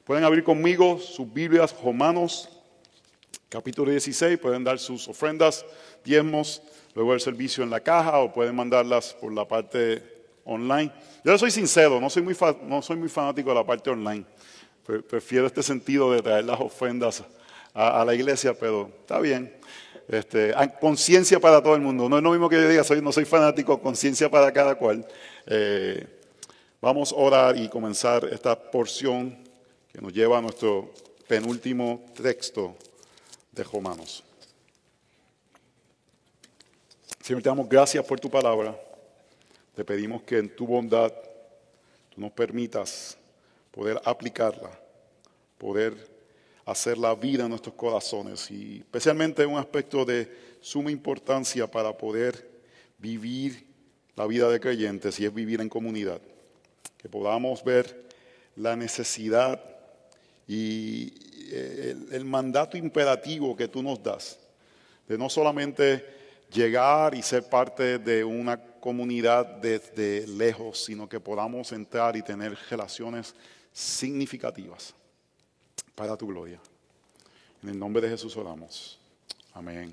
Pueden abrir conmigo sus Biblias, Romanos, capítulo 16. Pueden dar sus ofrendas, diezmos, luego el servicio en la caja o pueden mandarlas por la parte online. Yo soy sincero, no soy muy fanático de la parte online. Prefiero este sentido de traer las ofrendas a la iglesia, pero está bien. Conciencia para todo el mundo. No es lo mismo que yo diga, no soy fanático, conciencia para cada cual. Vamos a orar y comenzar esta porción que nos lleva a nuestro penúltimo texto de Romanos. Señor, te damos gracias por tu palabra. Te pedimos que en tu bondad tú nos permitas poder aplicarla, poder hacer la vida en nuestros corazones y especialmente un aspecto de suma importancia para poder vivir la vida de creyentes y es vivir en comunidad. Que podamos ver la necesidad y el mandato imperativo que tú nos das de no solamente llegar y ser parte de una comunidad desde lejos, sino que podamos entrar y tener relaciones significativas para tu gloria. En el nombre de Jesús oramos. Amén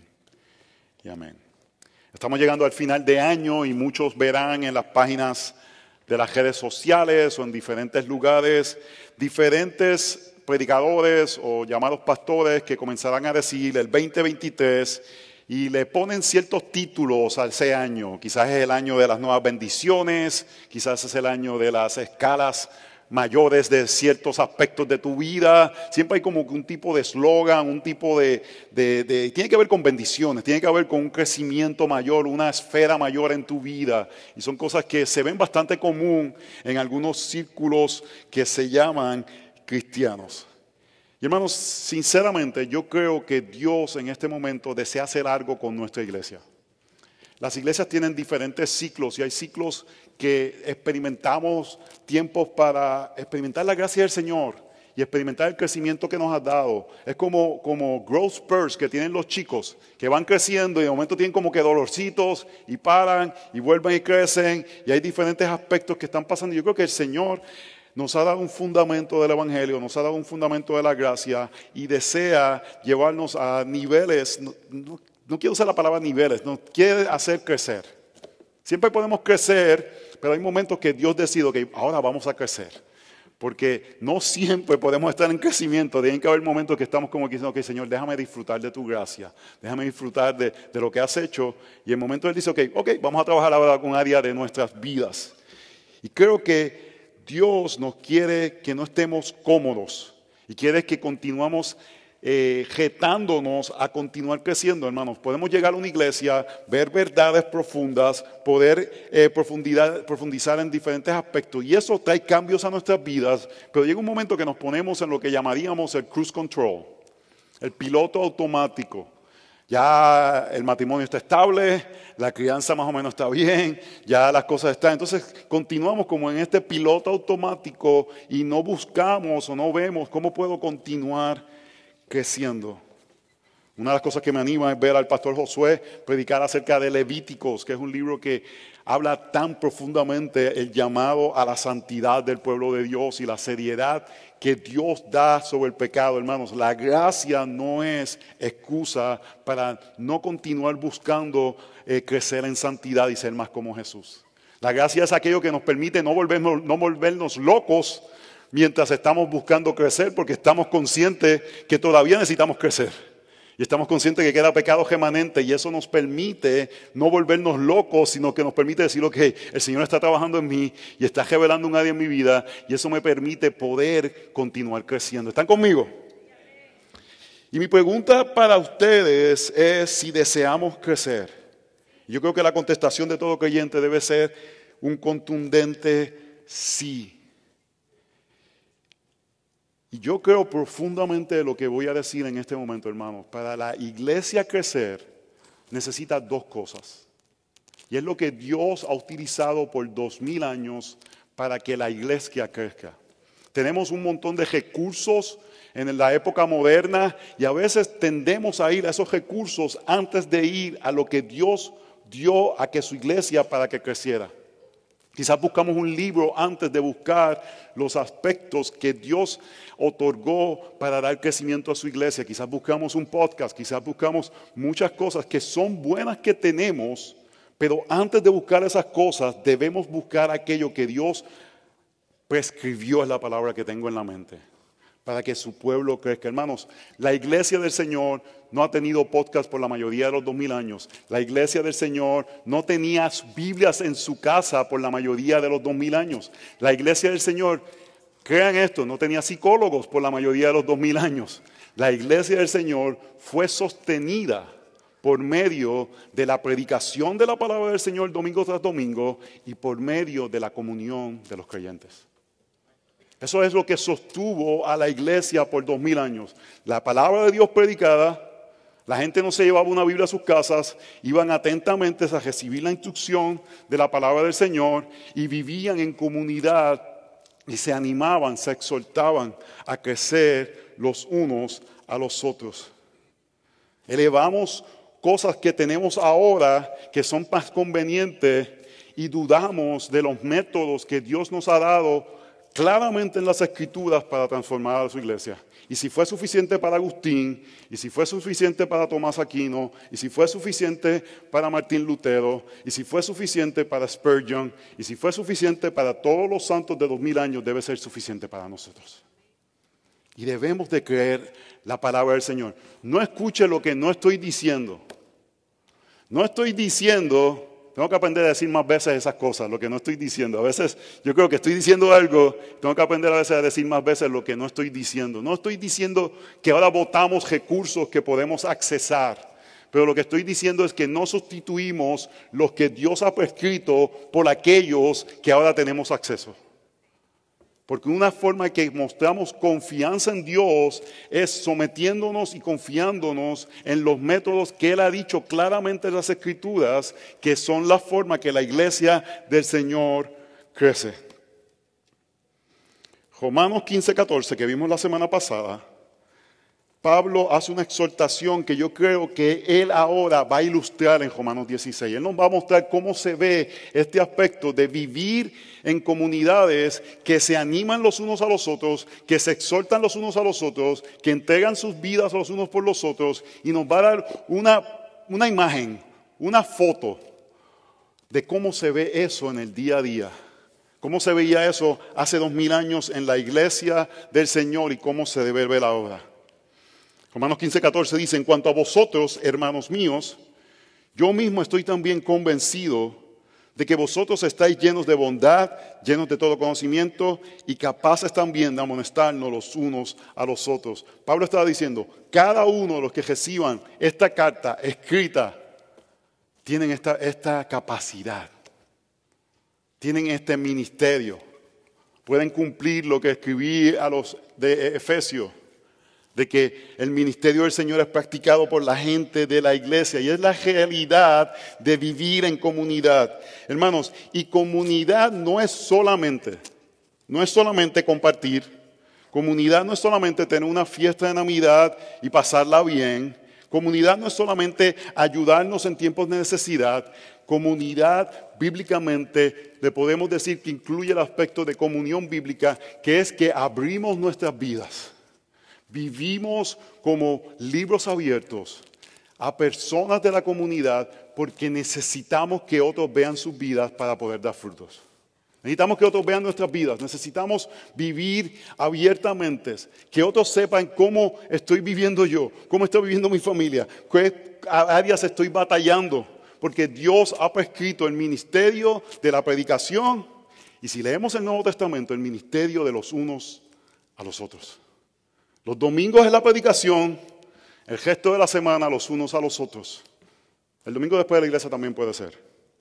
y amén. Estamos llegando al final de año y muchos verán en las páginas de las redes sociales o en diferentes lugares, diferentes predicadores o llamados pastores que comenzarán a decir el 2023 y le ponen ciertos títulos a ese año. Quizás es el año de las nuevas bendiciones, quizás es el año de las escalas mayores de ciertos aspectos de tu vida. Siempre hay como un tipo de eslogan, un tipo tiene que ver con bendiciones, tiene que ver con un crecimiento mayor, una esfera mayor en tu vida. Y son cosas que se ven bastante común en algunos círculos que se llaman cristianos. Y hermanos, sinceramente yo creo que Dios en este momento desea hacer algo con nuestra iglesia. Las iglesias tienen diferentes ciclos y hay ciclos que experimentamos tiempos para experimentar la gracia del Señor y experimentar el crecimiento que nos ha dado. Es como growth spurts que tienen los chicos que van creciendo y de momento tienen como que dolorcitos y paran y vuelven y crecen y hay diferentes aspectos que están pasando. Yo creo que el Señor nos ha dado un fundamento del Evangelio, nos ha dado un fundamento de la gracia y desea llevarnos a niveles. No quiero usar la palabra niveles, nos quiere hacer crecer. Siempre podemos crecer, pero hay momentos que Dios decide que ahora vamos a crecer. Porque no siempre podemos estar en crecimiento. Tienen que haber momentos que estamos como diciendo, ok, Señor, déjame disfrutar de tu gracia. Déjame disfrutar de lo que has hecho. Y en el momento Él dice, ok, vamos a trabajar ahora con un área de nuestras vidas. Y creo que Dios nos quiere que no estemos cómodos. Y quiere que continuamos retándonos a continuar creciendo, hermanos. Podemos llegar a una iglesia, ver verdades profundas, poder profundizar en diferentes aspectos y eso trae cambios a nuestras vidas, pero llega un momento que nos ponemos en lo que llamaríamos el cruise control, el piloto automático. Ya el matrimonio está estable, la crianza más o menos está bien, ya las cosas están. Entonces continuamos como en este piloto automático y no buscamos o no vemos cómo puedo continuar creciendo. Una de las cosas que me anima es ver al pastor Josué predicar acerca de Levíticos, que es un libro que habla tan profundamente el llamado a la santidad del pueblo de Dios y la seriedad que Dios da sobre el pecado, hermanos. La gracia no es excusa para no continuar buscando crecer en santidad y ser más como Jesús. La gracia es aquello que nos permite no volvernos locos mientras estamos buscando crecer, porque estamos conscientes que todavía necesitamos crecer. Y estamos conscientes que queda pecado remanente y eso nos permite no volvernos locos, sino que nos permite decir, ok, el Señor está trabajando en mí y está revelando un área en mi vida y eso me permite poder continuar creciendo. ¿Están conmigo? Y mi pregunta para ustedes es si deseamos crecer. Yo creo que la contestación de todo creyente debe ser un contundente sí. Y yo creo profundamente lo que voy a decir en este momento, hermanos. Para la iglesia crecer, necesita dos cosas. Y es lo que Dios ha utilizado por 2000 años para que la iglesia crezca. Tenemos un montón de recursos en la época moderna y a veces tendemos a ir a esos recursos antes de ir a lo que Dios dio a que su iglesia para que creciera. Quizás buscamos un libro antes de buscar los aspectos que Dios otorgó para dar crecimiento a su iglesia. Quizás buscamos un podcast, quizás buscamos muchas cosas que son buenas que tenemos, pero antes de buscar esas cosas debemos buscar aquello que Dios prescribió, es la palabra que tengo en la mente, para que su pueblo crezca. Hermanos, la iglesia del Señor no ha tenido podcast por la mayoría de los 2000 años. La iglesia del Señor no tenía Biblias en su casa por la mayoría de los 2000 años. La iglesia del Señor, crean esto, no tenía psicólogos por la mayoría de los 2000 años. La iglesia del Señor fue sostenida por medio de la predicación de la palabra del Señor domingo tras domingo y por medio de la comunión de los creyentes. Eso es lo que sostuvo a la iglesia por 2000 años. La palabra de Dios predicada, la gente no se llevaba una Biblia a sus casas, iban atentamente a recibir la instrucción de la palabra del Señor y vivían en comunidad y se animaban, se exhortaban a crecer los unos a los otros. Elevamos cosas que tenemos ahora que son más convenientes y dudamos de los métodos que Dios nos ha dado claramente en las Escrituras para transformar a su iglesia. Y si fue suficiente para Agustín, y si fue suficiente para Tomás Aquino, y si fue suficiente para Martín Lutero, y si fue suficiente para Spurgeon, y si fue suficiente para todos los santos de 2000 años, debe ser suficiente para nosotros. Y debemos de creer la palabra del Señor. No escuche lo que no estoy diciendo. No estoy diciendo... Tengo que aprender a decir más veces esas cosas, lo que no estoy diciendo. A veces yo creo que estoy diciendo algo, tengo que aprender a veces a decir más veces lo que no estoy diciendo. No estoy diciendo que ahora votamos recursos que podemos accesar, pero lo que estoy diciendo es que no sustituimos los que Dios ha prescrito por aquellos que ahora tenemos acceso. Porque una forma que mostramos confianza en Dios es sometiéndonos y confiándonos en los métodos que Él ha dicho claramente en las Escrituras, que son la forma que la iglesia del Señor crece. Romanos 15:14, que vimos la semana pasada, Pablo hace una exhortación que yo creo que él ahora va a ilustrar en Romanos 16. Él nos va a mostrar cómo se ve este aspecto de vivir en comunidades que se animan los unos a los otros, que se exhortan los unos a los otros, que entregan sus vidas los unos por los otros, y nos va a dar una imagen, una foto de cómo se ve eso en el día a día. Cómo se veía eso hace 2000 años en la iglesia del Señor y cómo se debe ver ahora. Romanos 15:14 dice, en cuanto a vosotros, hermanos míos, yo mismo estoy también convencido de que vosotros estáis llenos de bondad, llenos de todo conocimiento y capaces también de amonestarnos los unos a los otros. Pablo estaba diciendo, cada uno de los que reciban esta carta escrita, tienen esta capacidad, tienen este ministerio, pueden cumplir lo que escribí a los de Efesios, de que el ministerio del Señor es practicado por la gente de la iglesia y es la realidad de vivir en comunidad. Hermanos, y comunidad no es solamente compartir, comunidad no es solamente tener una fiesta de Navidad y pasarla bien, comunidad no es solamente ayudarnos en tiempos de necesidad, comunidad bíblicamente le podemos decir que incluye el aspecto de comunión bíblica, que es que abrimos nuestras vidas. Vivimos como libros abiertos a personas de la comunidad porque necesitamos que otros vean sus vidas para poder dar frutos. Necesitamos que otros vean nuestras vidas. Necesitamos vivir abiertamente. Que otros sepan cómo estoy viviendo yo, cómo estoy viviendo mi familia, qué áreas estoy batallando. Porque Dios ha prescrito el ministerio de la predicación. Y si leemos el Nuevo Testamento, el ministerio de los unos a los otros. Los domingos es la predicación, el resto de la semana los unos a los otros. El domingo después de la iglesia también puede ser.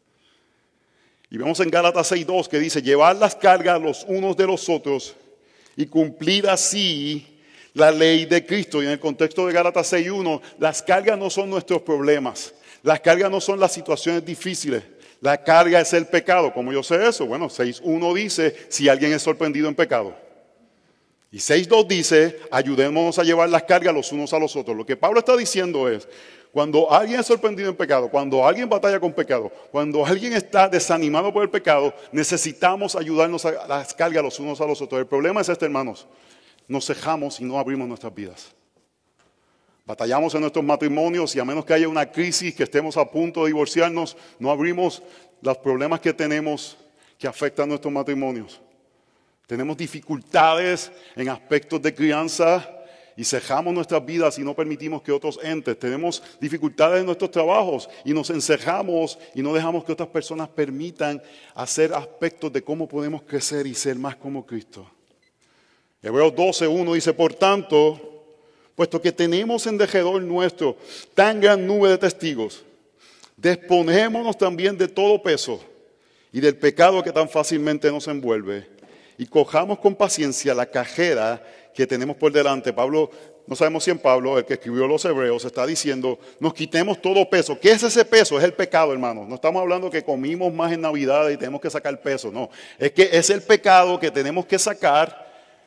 Y vemos en Gálatas 6:2 que dice, llevar las cargas los unos de los otros y cumplir así la ley de Cristo. Y en el contexto de Gálatas 6:1, las cargas no son nuestros problemas, las cargas no son las situaciones difíciles, la carga es el pecado. ¿Cómo yo sé eso? Bueno, 6:1 dice, si alguien es sorprendido en pecado. Y 6:2 dice, ayudémonos a llevar las cargas los unos a los otros. Lo que Pablo está diciendo es, Cuando alguien es sorprendido en pecado, cuando alguien batalla con pecado, cuando alguien está desanimado por el pecado, necesitamos ayudarnos a las cargas los unos a los otros. El problema es este, hermanos. Nos cejamos y no abrimos nuestras vidas. Batallamos en nuestros matrimonios y a menos que haya una crisis, que estemos a punto de divorciarnos, no abrimos los problemas que tenemos que afectan nuestros matrimonios. Tenemos dificultades en aspectos de crianza y cejamos nuestras vidas y no permitimos que otros entren. Tenemos dificultades en nuestros trabajos y nos encejamos y no dejamos que otras personas permitan hacer aspectos de cómo podemos crecer y ser más como Cristo. Hebreos 12:1 dice, por tanto, puesto que tenemos en derredor nuestro tan gran nube de testigos, desponémonos también de todo peso y del pecado que tan fácilmente nos envuelve y cojamos con paciencia la carrera que tenemos por delante. Pablo, no sabemos si en Pablo, el que escribió los Hebreos, está diciendo, nos quitemos todo peso. ¿Qué es ese peso? Es el pecado, hermanos. No estamos hablando que comimos más en Navidad y tenemos que sacar peso, no. Es que es el pecado que tenemos que sacar.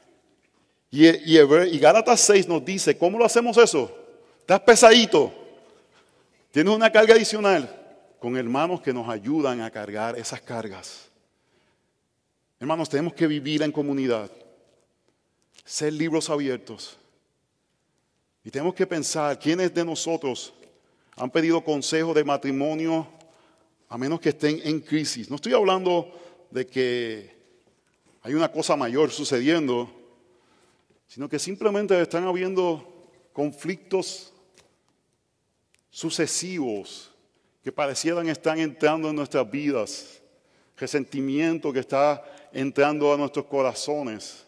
Y Gálatas 6 nos dice, ¿cómo lo hacemos eso? Estás pesadito, tienes una carga adicional, con hermanos que nos ayudan a cargar esas cargas. Hermanos, tenemos que vivir en comunidad, ser libros abiertos. Y tenemos que pensar, ¿quiénes de nosotros han pedido consejo de matrimonio a menos que estén en crisis? No estoy hablando de que hay una cosa mayor sucediendo, sino que simplemente están habiendo conflictos sucesivos que parecieran estar entrando en nuestras vidas, resentimiento que está entrando a nuestros corazones.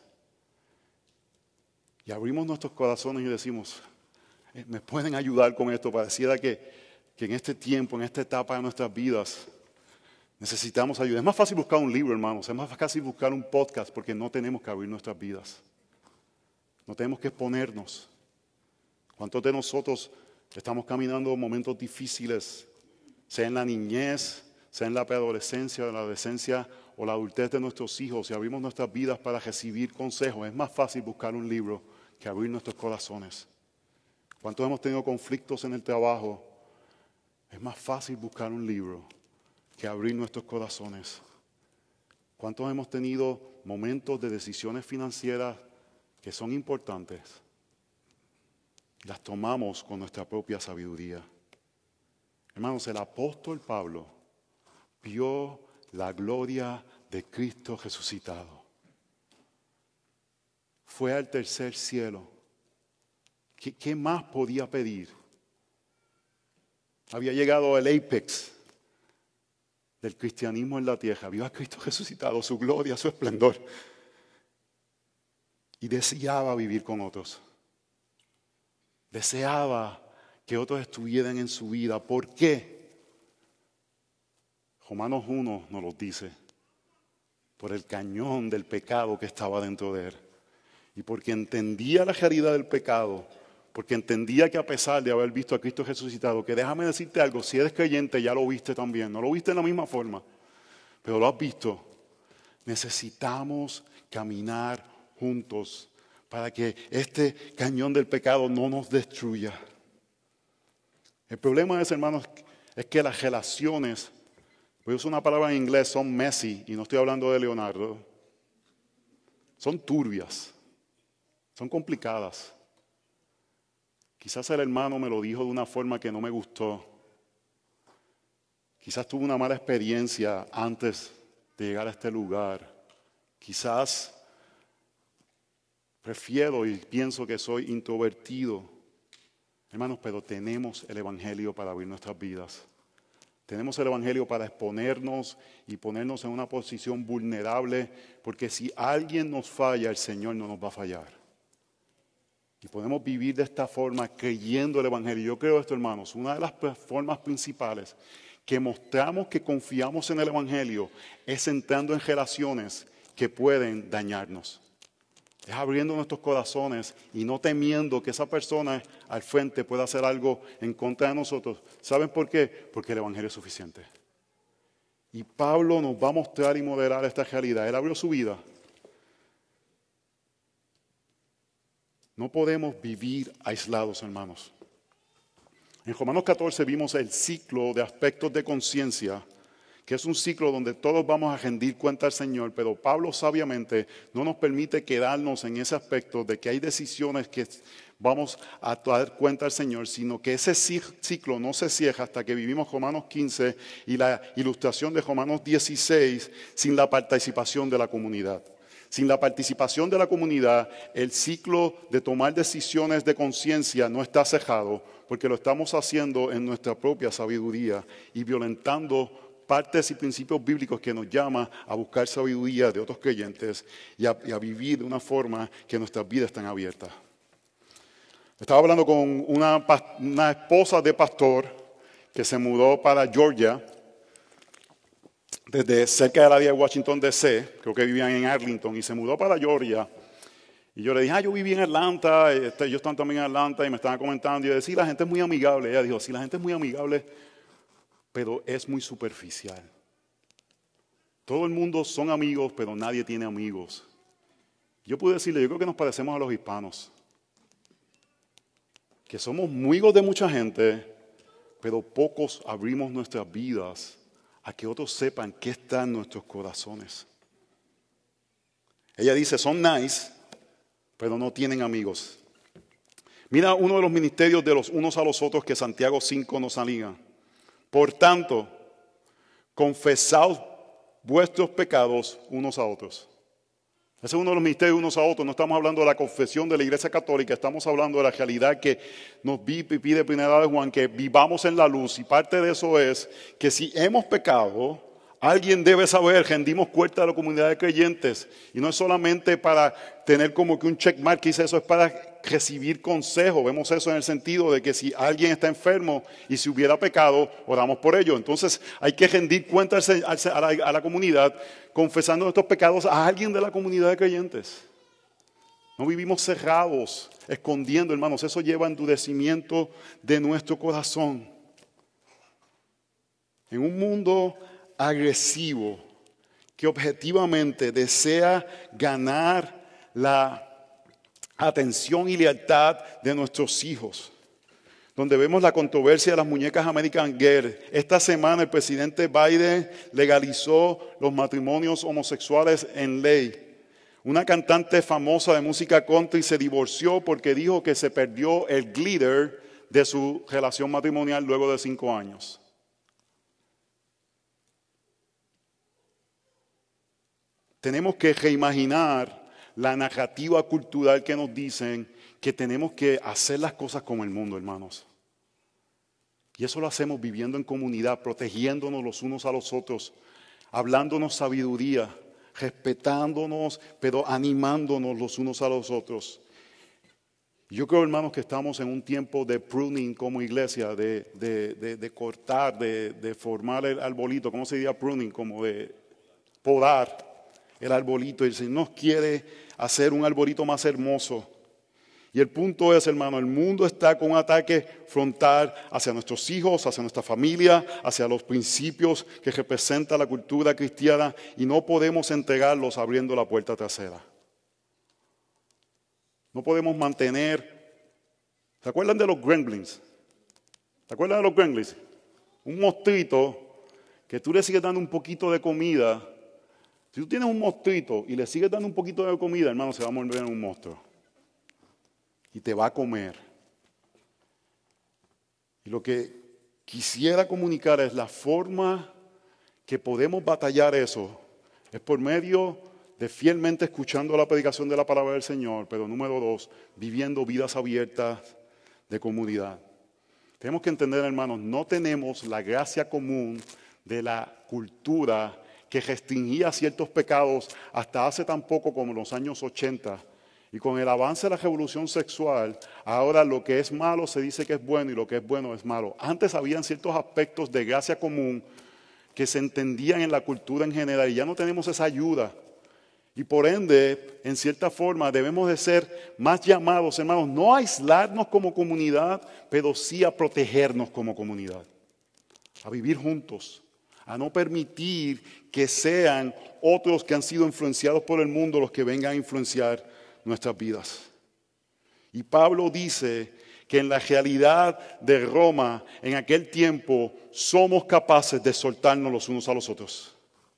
Y abrimos nuestros corazones y decimos, ¿me pueden ayudar con esto? Pareciera que en este tiempo, en esta etapa de nuestras vidas, necesitamos ayuda. Es más fácil buscar un libro, hermanos, es más fácil buscar un podcast porque no tenemos que abrir nuestras vidas. No tenemos que exponernos. ¿Cuántos de nosotros estamos caminando momentos difíciles, sea en la niñez, sea en la preadolescencia, la adolescencia o la adultez de nuestros hijos, y abrimos nuestras vidas para recibir consejos? Es más fácil buscar un libro que abrir nuestros corazones. ¿Cuántos hemos tenido conflictos en el trabajo? Es más fácil buscar un libro que abrir nuestros corazones. ¿Cuántos hemos tenido momentos de decisiones financieras que son importantes? Las tomamos con nuestra propia sabiduría. Hermanos, el apóstol Pablo vio la gloria de Cristo resucitado. Fue al tercer cielo. ¿Qué más podía pedir? Había llegado al apex del cristianismo en la tierra. Vio a Cristo resucitado, su gloria, su esplendor. Y deseaba vivir con otros. Deseaba que otros estuvieran en su vida. ¿Por qué? Romanos 1 nos lo dice. Por el cañón del pecado que estaba dentro de él. Y porque entendía la realidad del pecado. Porque entendía que a pesar de haber visto a Cristo resucitado, que déjame decirte algo, si eres creyente ya lo viste también. No lo viste de la misma forma, pero lo has visto. Necesitamos caminar juntos para que este cañón del pecado no nos destruya. El problema es, hermanos, es que las relaciones, voy a usar una palabra en inglés, son messy, y no estoy hablando de Leonardo, son turbias, son complicadas. Quizás el hermano me lo dijo de una forma que no me gustó. Quizás tuve una mala experiencia antes de llegar a este lugar. Quizás prefiero y pienso que soy introvertido. Hermanos, pero tenemos el Evangelio para abrir nuestras vidas. Tenemos el Evangelio para exponernos y ponernos en una posición vulnerable, porque si alguien nos falla, el Señor no nos va a fallar. Y podemos vivir de esta forma creyendo el Evangelio. Yo creo esto, hermanos, una de las formas principales que mostramos que confiamos en el Evangelio es entrando en relaciones que pueden dañarnos. Es abriendo nuestros corazones y no temiendo que esa persona al frente pueda hacer algo en contra de nosotros. ¿Saben por qué? Porque el Evangelio es suficiente. Y Pablo nos va a mostrar y modelar esta realidad. Él abrió su vida. No podemos vivir aislados, hermanos. En Romanos 14 vimos el ciclo de aspectos de conciencia, que es un ciclo donde todos vamos a rendir cuenta al Señor, pero Pablo sabiamente no nos permite quedarnos en ese aspecto de que hay decisiones que vamos a dar cuenta al Señor, sino que ese ciclo no se cierra hasta que vivimos Romanos 15 y la ilustración de Romanos 16 sin la participación de la comunidad. Sin la participación de la comunidad, el ciclo de tomar decisiones de conciencia no está cerrado, porque lo estamos haciendo en nuestra propia sabiduría y violentando partes y principios bíblicos que nos llama a buscar sabiduría de otros creyentes y a vivir de una forma que nuestras vidas están abiertas. Estaba hablando con una esposa de pastor que se mudó para Georgia desde cerca del área de Washington, D.C., creo que vivían en Arlington, y se mudó para Georgia. Y yo le dije, yo viví en Atlanta, ellos están también en Atlanta, y me estaban comentando, y yo decía, sí, la gente es muy amigable. Ella dijo, sí, la gente es muy amigable, pero es muy superficial. Todo el mundo son amigos, pero nadie tiene amigos. Yo pude decirle, yo creo que nos parecemos a los hispanos, que somos amigos de mucha gente, pero pocos abrimos nuestras vidas a que otros sepan qué está en nuestros corazones. Ella dice, son nice, pero no tienen amigos. Mira uno de los ministerios de los unos a los otros que Santiago 5 nos anima. Por tanto, confesaos vuestros pecados unos a otros. Ese es uno de los ministerios unos a otros. No estamos hablando de la confesión de la Iglesia Católica, estamos hablando de la realidad que nos pide Primera de Juan, que vivamos en la luz. Y parte de eso es que si hemos pecado, alguien debe saber, rendimos cuenta de la comunidad de creyentes. Y no es solamente para tener como que un checkmark que dice eso, es para recibir consejo. Vemos eso en el sentido de que si alguien está enfermo y si hubiera pecado, oramos por ello. Entonces hay que rendir cuenta a la comunidad, confesando nuestros pecados a alguien de la comunidad de creyentes. No vivimos cerrados, escondiendo, hermanos. Eso lleva a endurecimiento de nuestro corazón. En un mundo agresivo que objetivamente desea ganar la atención y lealtad de nuestros hijos, donde vemos la controversia de las muñecas American Girl. Esta semana el presidente Biden legalizó los matrimonios homosexuales en ley. Una cantante famosa de música country se divorció porque dijo que se perdió el glitter de su relación matrimonial luego de 5 años. Tenemos que reimaginar la narrativa cultural que nos dicen que tenemos que hacer las cosas como el mundo, hermanos. Y eso lo hacemos viviendo en comunidad, protegiéndonos los unos a los otros, hablándonos sabiduría, respetándonos, pero animándonos los unos a los otros. Yo creo, hermanos, que estamos en un tiempo de pruning como iglesia, de cortar, de formar el arbolito. ¿Cómo se diría pruning? Como de podar el arbolito. El Señor nos quiere hacer un arbolito más hermoso. Y el punto es, hermano, el mundo está con un ataque frontal hacia nuestros hijos, hacia nuestra familia, hacia los principios que representa la cultura cristiana, y no podemos entregarlos abriendo la puerta trasera. No podemos mantener. ¿Se acuerdan de los gremlins? ¿Se acuerdan de los gremlins? Un monstruito que tú le sigues dando un poquito de comida. Si tú tienes un monstruito y le sigues dando un poquito de comida, hermano, se va a volver en un monstruo. Y te va a comer. Y lo que quisiera comunicar es la forma que podemos batallar eso. Es por medio de fielmente escuchando la predicación de la palabra del Señor, pero número 2, viviendo vidas abiertas de comunidad. Tenemos que entender, hermanos, no tenemos la gracia común de la cultura que restringía ciertos pecados hasta hace tan poco como los años 80. Y con el avance de la revolución sexual, ahora lo que es malo se dice que es bueno y lo que es bueno es malo. Antes habían ciertos aspectos de gracia común que se entendían en la cultura en general y ya no tenemos esa ayuda. Y por ende, en cierta forma, debemos de ser más llamados, hermanos, no a aislarnos como comunidad, pero sí a protegernos como comunidad, a vivir juntos, a no permitir que sean otros que han sido influenciados por el mundo los que vengan a influenciar nuestras vidas. Y Pablo dice que en la realidad de Roma, en aquel tiempo, somos capaces de soltarnos los unos a los otros.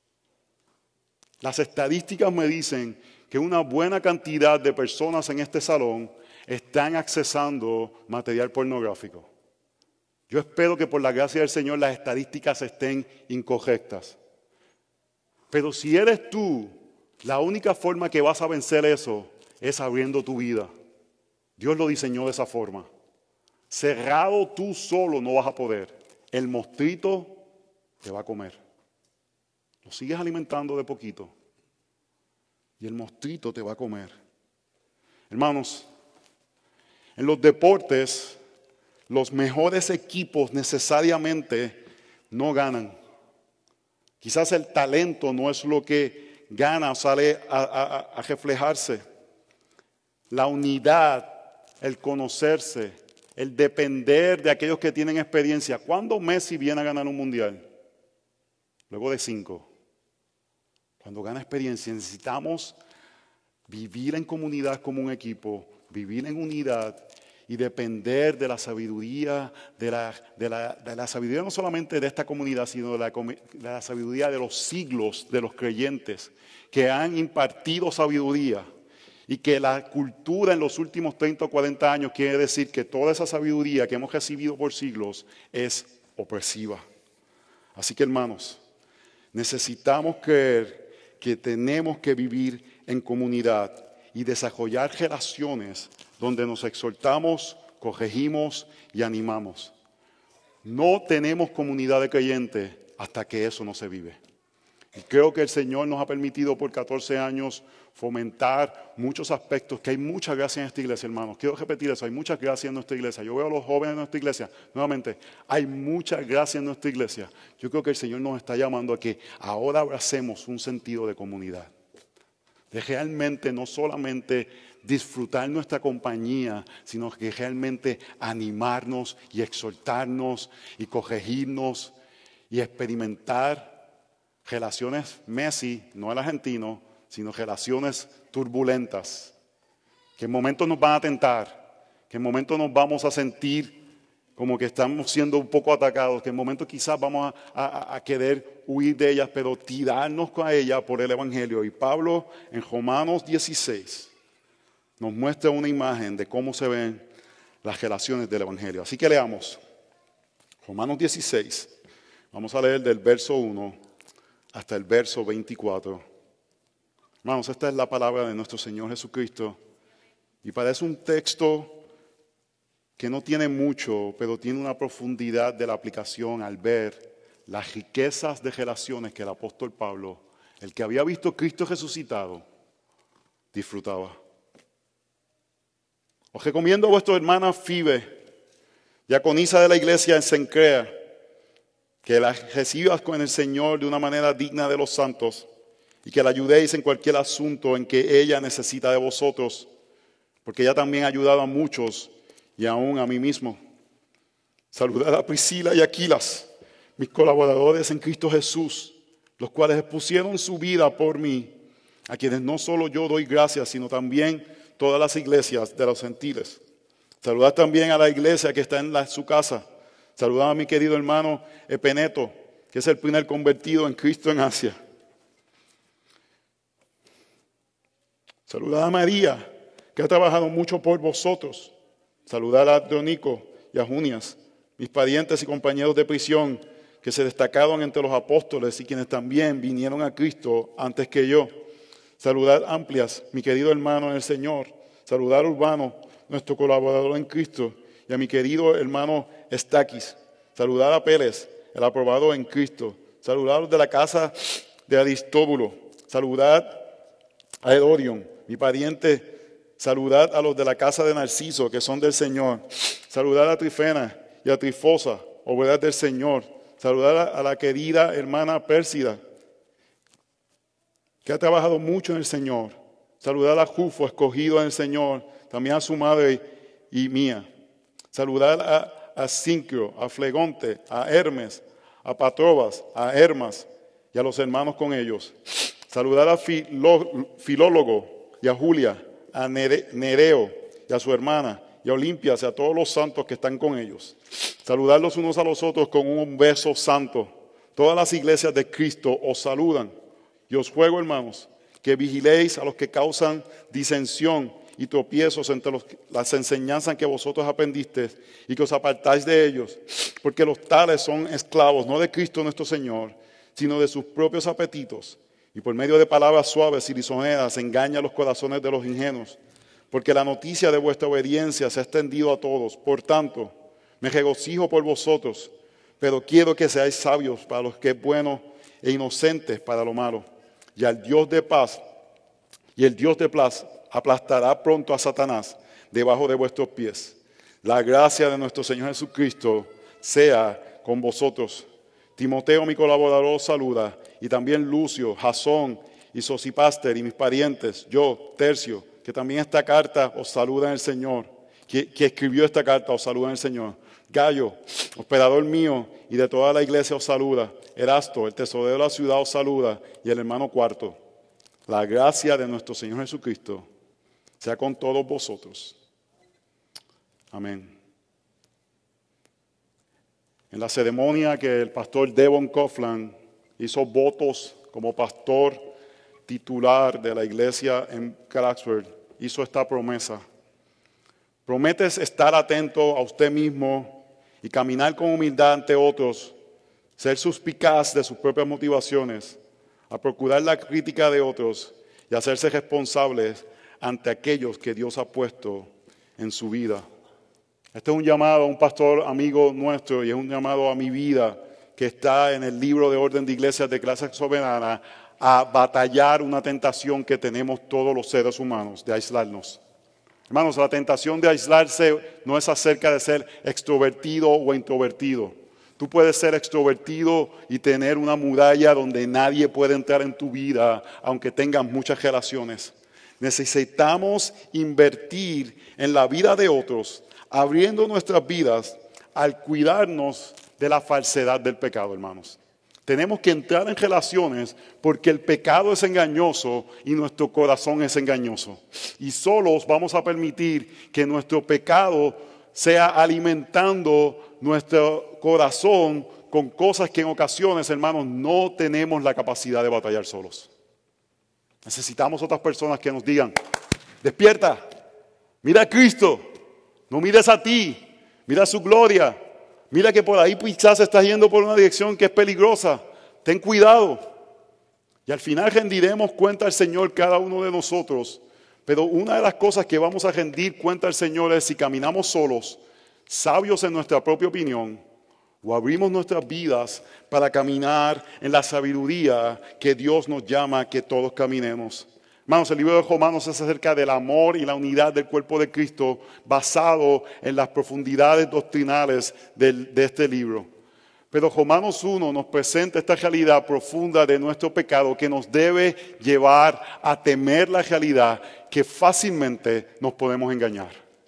Las estadísticas me dicen que una buena cantidad de personas en este salón están accesando material pornográfico. Yo espero que por la gracia del Señor las estadísticas estén incorrectas. Pero si eres tú, la única forma que vas a vencer eso es abriendo tu vida. Dios lo diseñó de esa forma. Cerrado tú solo no vas a poder. El mostrito te va a comer. Lo sigues alimentando de poquito y el mostrito te va a comer. Hermanos, en los deportes, los mejores equipos necesariamente no ganan. Quizás el talento no es lo que gana o sale a reflejarse. La unidad, el conocerse, el depender de aquellos que tienen experiencia. ¿Cuándo Messi viene a ganar un mundial? Luego de 5. Cuando gana experiencia, necesitamos vivir en comunidad como un equipo, vivir en unidad y depender de la sabiduría, de la sabiduría no solamente de esta comunidad, sino de la sabiduría de los siglos de los creyentes que han impartido sabiduría. Y que la cultura en los últimos 30 o 40 años quiere decir que toda esa sabiduría que hemos recibido por siglos es opresiva. Así que, hermanos, necesitamos creer que tenemos que vivir en comunidad y desarrollar relaciones donde nos exhortamos, corregimos y animamos. No tenemos comunidad de creyentes hasta que eso no se vive. Y creo que el Señor nos ha permitido por 14 años fomentar muchos aspectos, que hay mucha gracia en esta iglesia, hermanos. Quiero repetir eso, hay mucha gracia en nuestra iglesia. Yo veo a los jóvenes en nuestra iglesia, nuevamente, hay mucha gracia en nuestra iglesia. Yo creo que el Señor nos está llamando a que ahora abracemos un sentido de comunidad. De realmente no solamente disfrutar nuestra compañía, sino que realmente animarnos y exhortarnos y corregirnos y experimentar relaciones Messi, no el argentino, sino relaciones turbulentas, que en momentos nos van a tentar, que en momentos nos vamos a sentir como que estamos siendo un poco atacados, que en momentos quizás vamos a querer huir de ellas, pero tirarnos con ella por el Evangelio. Y Pablo en Romanos 16 nos muestra una imagen de cómo se ven las relaciones del Evangelio. Así que leamos Romanos 16, vamos a leer del verso 1 hasta el verso 24. Hermanos, esta es la palabra de nuestro Señor Jesucristo y parece un texto que no tiene mucho, pero tiene una profundidad de la aplicación al ver las riquezas de relaciones que el apóstol Pablo, el que había visto a Cristo resucitado, disfrutaba. Os recomiendo a vuestra hermana Fibe, diaconisa de la iglesia en Cencrea, que la recibas con el Señor de una manera digna de los santos y que la ayudéis en cualquier asunto en que ella necesita de vosotros, porque ella también ha ayudado a muchos y aún a mí mismo. Saludad a Priscila y Aquilas, mis colaboradores en Cristo Jesús, los cuales expusieron su vida por mí, a quienes no solo yo doy gracias, sino también todas las iglesias de los gentiles. Saludad también a la iglesia que está en su casa. Saludad a mi querido hermano Epeneto, que es el primer convertido en Cristo en Asia. Saludad a María, que ha trabajado mucho por vosotros. Saludad a Andrónico y a Junias, mis parientes y compañeros de prisión, que se destacaron entre los apóstoles y quienes también vinieron a Cristo antes que yo. Saludad Amplias, mi querido hermano en el Señor. Saludad a Urbano, nuestro colaborador en Cristo, y a mi querido hermano Estaquis. Saludad a Pérez, el aprobado en Cristo. Saludad a los de la casa de Aristóbulo. Saludad a Edorion, mi pariente. Saludad a los de la casa de Narciso, que son del Señor. Saludad a Trifena y a Trifosa, obreras del Señor. Saludad a la querida hermana Pérsida, que ha trabajado mucho en el Señor. Saludad a Jufo, escogido en el Señor, también a su madre y mía. Saludad a Sincro, a Flegonte, a Hermes, a Patrobas, a Hermas y a los hermanos con ellos. Saludad a Filólogo y a Julia, a Nereo y a su hermana, y a Olimpias y a todos los santos que están con ellos. Saludar los unos a los otros con un beso santo. Todas las iglesias de Cristo os saludan. Y os ruego, hermanos, que vigiléis a los que causan disensión y tropiezos entre las enseñanzas que vosotros aprendisteis y que os apartáis de ellos, porque los tales son esclavos, no de Cristo nuestro Señor, sino de sus propios apetitos, y por medio de palabras suaves y lisonjeras engañan los corazones de los ingenuos, porque la noticia de vuestra obediencia se ha extendido a todos. Por tanto, me regocijo por vosotros, pero quiero que seáis sabios para lo que es bueno e inocentes para lo malo. Y el Dios de paz aplastará pronto a Satanás debajo de vuestros pies. La gracia de nuestro Señor Jesucristo sea con vosotros. Timoteo, mi colaborador, os saluda, y también Lucio, Jasón y Sosipater y mis parientes, yo, Tercio, que también esta carta os saluda en el Señor, que escribió esta carta os saluda en el Señor. Gallo, hospedador mío y de toda la iglesia os saluda. Erasto, el tesorero de la ciudad os saluda, y el hermano Cuarto. La gracia de nuestro Señor Jesucristo sea con todos vosotros. Amén. En la ceremonia que el pastor Devon Coughlin hizo votos como pastor titular de la iglesia en Clarksburg, hizo esta promesa. ¿Prometes estar atento a usted mismo y caminar con humildad ante otros, ser suspicaz de sus propias motivaciones, a procurar la crítica de otros y hacerse responsables ante aquellos que Dios ha puesto en su vida? Este es un llamado a un pastor amigo nuestro y es un llamado a mi vida que está en el libro de orden de iglesias de clase soberana a batallar una tentación que tenemos todos los seres humanos, de aislarnos. Hermanos, la tentación de aislarse no es acerca de ser extrovertido o introvertido. Tú puedes ser extrovertido y tener una muralla donde nadie puede entrar en tu vida, aunque tengas muchas relaciones. Necesitamos invertir en la vida de otros, abriendo nuestras vidas al cuidarnos de la falsedad del pecado, hermanos. Tenemos que entrar en relaciones porque el pecado es engañoso y nuestro corazón es engañoso. Y solos vamos a permitir que nuestro pecado sea alimentando nuestro corazón con cosas que en ocasiones, hermanos, no tenemos la capacidad de batallar solos. Necesitamos otras personas que nos digan: despierta, mira a Cristo, no mires a ti, mira su gloria. Mira que por ahí quizás estás yendo por una dirección que es peligrosa. Ten cuidado. Y al final rendiremos cuenta al Señor cada uno de nosotros. Pero una de las cosas que vamos a rendir cuenta al Señor es si caminamos solos, sabios en nuestra propia opinión, o abrimos nuestras vidas para caminar en la sabiduría que Dios nos llama a que todos caminemos. Hermanos, el libro de Romanos es acerca del amor y la unidad del cuerpo de Cristo basado en las profundidades doctrinales de este libro. Pero Romanos 1 nos presenta esta realidad profunda de nuestro pecado que nos debe llevar a temer la realidad que fácilmente nos podemos engañar.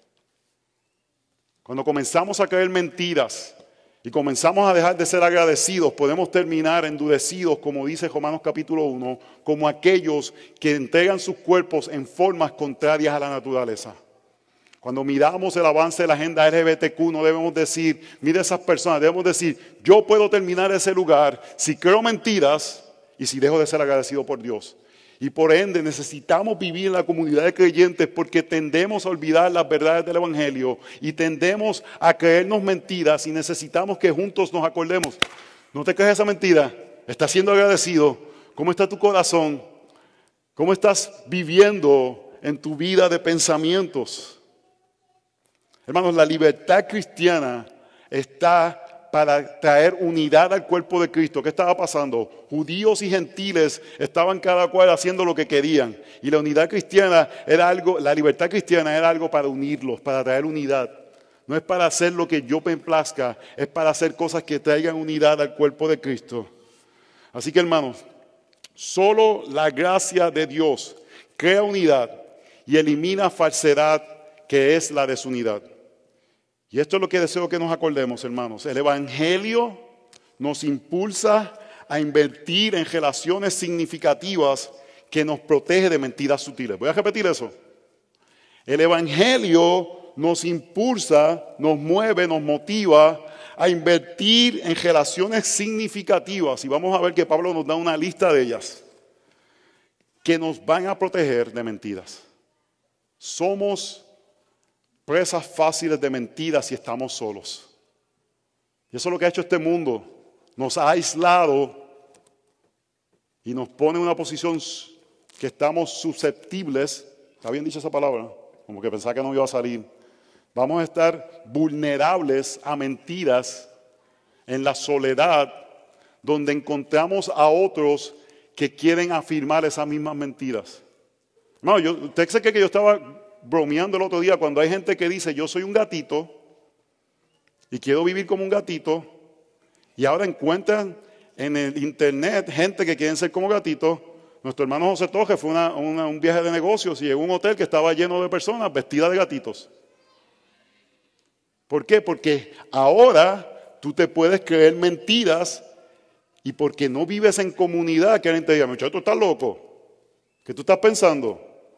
Cuando comenzamos a creer mentiras y comenzamos a dejar de ser agradecidos, podemos terminar endurecidos, como dice Romanos capítulo 1, como aquellos que entregan sus cuerpos en formas contrarias a la naturaleza. Cuando miramos el avance de la agenda LGBTQ, no debemos decir, mira esas personas, debemos decir, yo puedo terminar ese lugar si creo mentiras y si dejo de ser agradecido por Dios. Y por ende necesitamos vivir en la comunidad de creyentes porque tendemos a olvidar las verdades del Evangelio y tendemos a creernos mentiras y necesitamos que juntos nos acordemos. No te creas esa mentira, estás siendo agradecido. ¿Cómo está tu corazón? ¿Cómo estás viviendo en tu vida de pensamientos? Hermanos, la libertad cristiana está para traer unidad al cuerpo de Cristo. ¿Qué estaba pasando? Judíos y gentiles estaban cada cual haciendo lo que querían. Y la unidad cristiana era algo, la libertad cristiana era algo para unirlos, para traer unidad. No es para hacer lo que yo me plazca, es para hacer cosas que traigan unidad al cuerpo de Cristo. Así que, hermanos, solo la gracia de Dios crea unidad y elimina falsedad, que es la desunidad. Y esto es lo que deseo que nos acordemos, hermanos. El Evangelio nos impulsa a invertir en relaciones significativas que nos protege de mentiras sutiles. Voy a repetir eso. El Evangelio nos impulsa, nos mueve, nos motiva a invertir en relaciones significativas. Y vamos a ver que Pablo nos da una lista de ellas que nos van a proteger de mentiras. Somos presas fáciles de mentiras si estamos solos. Y eso es lo que ha hecho este mundo. Nos ha aislado y nos pone en una posición que estamos susceptibles. ¿Está bien dicha esa palabra? Como que pensaba que no iba a salir. Vamos a estar vulnerables a mentiras en la soledad, donde encontramos a otros que quieren afirmar esas mismas mentiras. Hermano, usted se cree que yo estaba bromeando el otro día cuando hay gente que dice, yo soy un gatito y quiero vivir como un gatito, y ahora encuentran en el internet gente que quieren ser como gatitos. Nuestro hermano José Toje fue un viaje de negocios y llegó a un hotel que estaba lleno de personas vestidas de gatitos. ¿Por qué? Porque ahora tú te puedes creer mentiras y porque no vives en comunidad, que alguien te diga, muchacho, tú estás loco. ¿Qué tú estás pensando?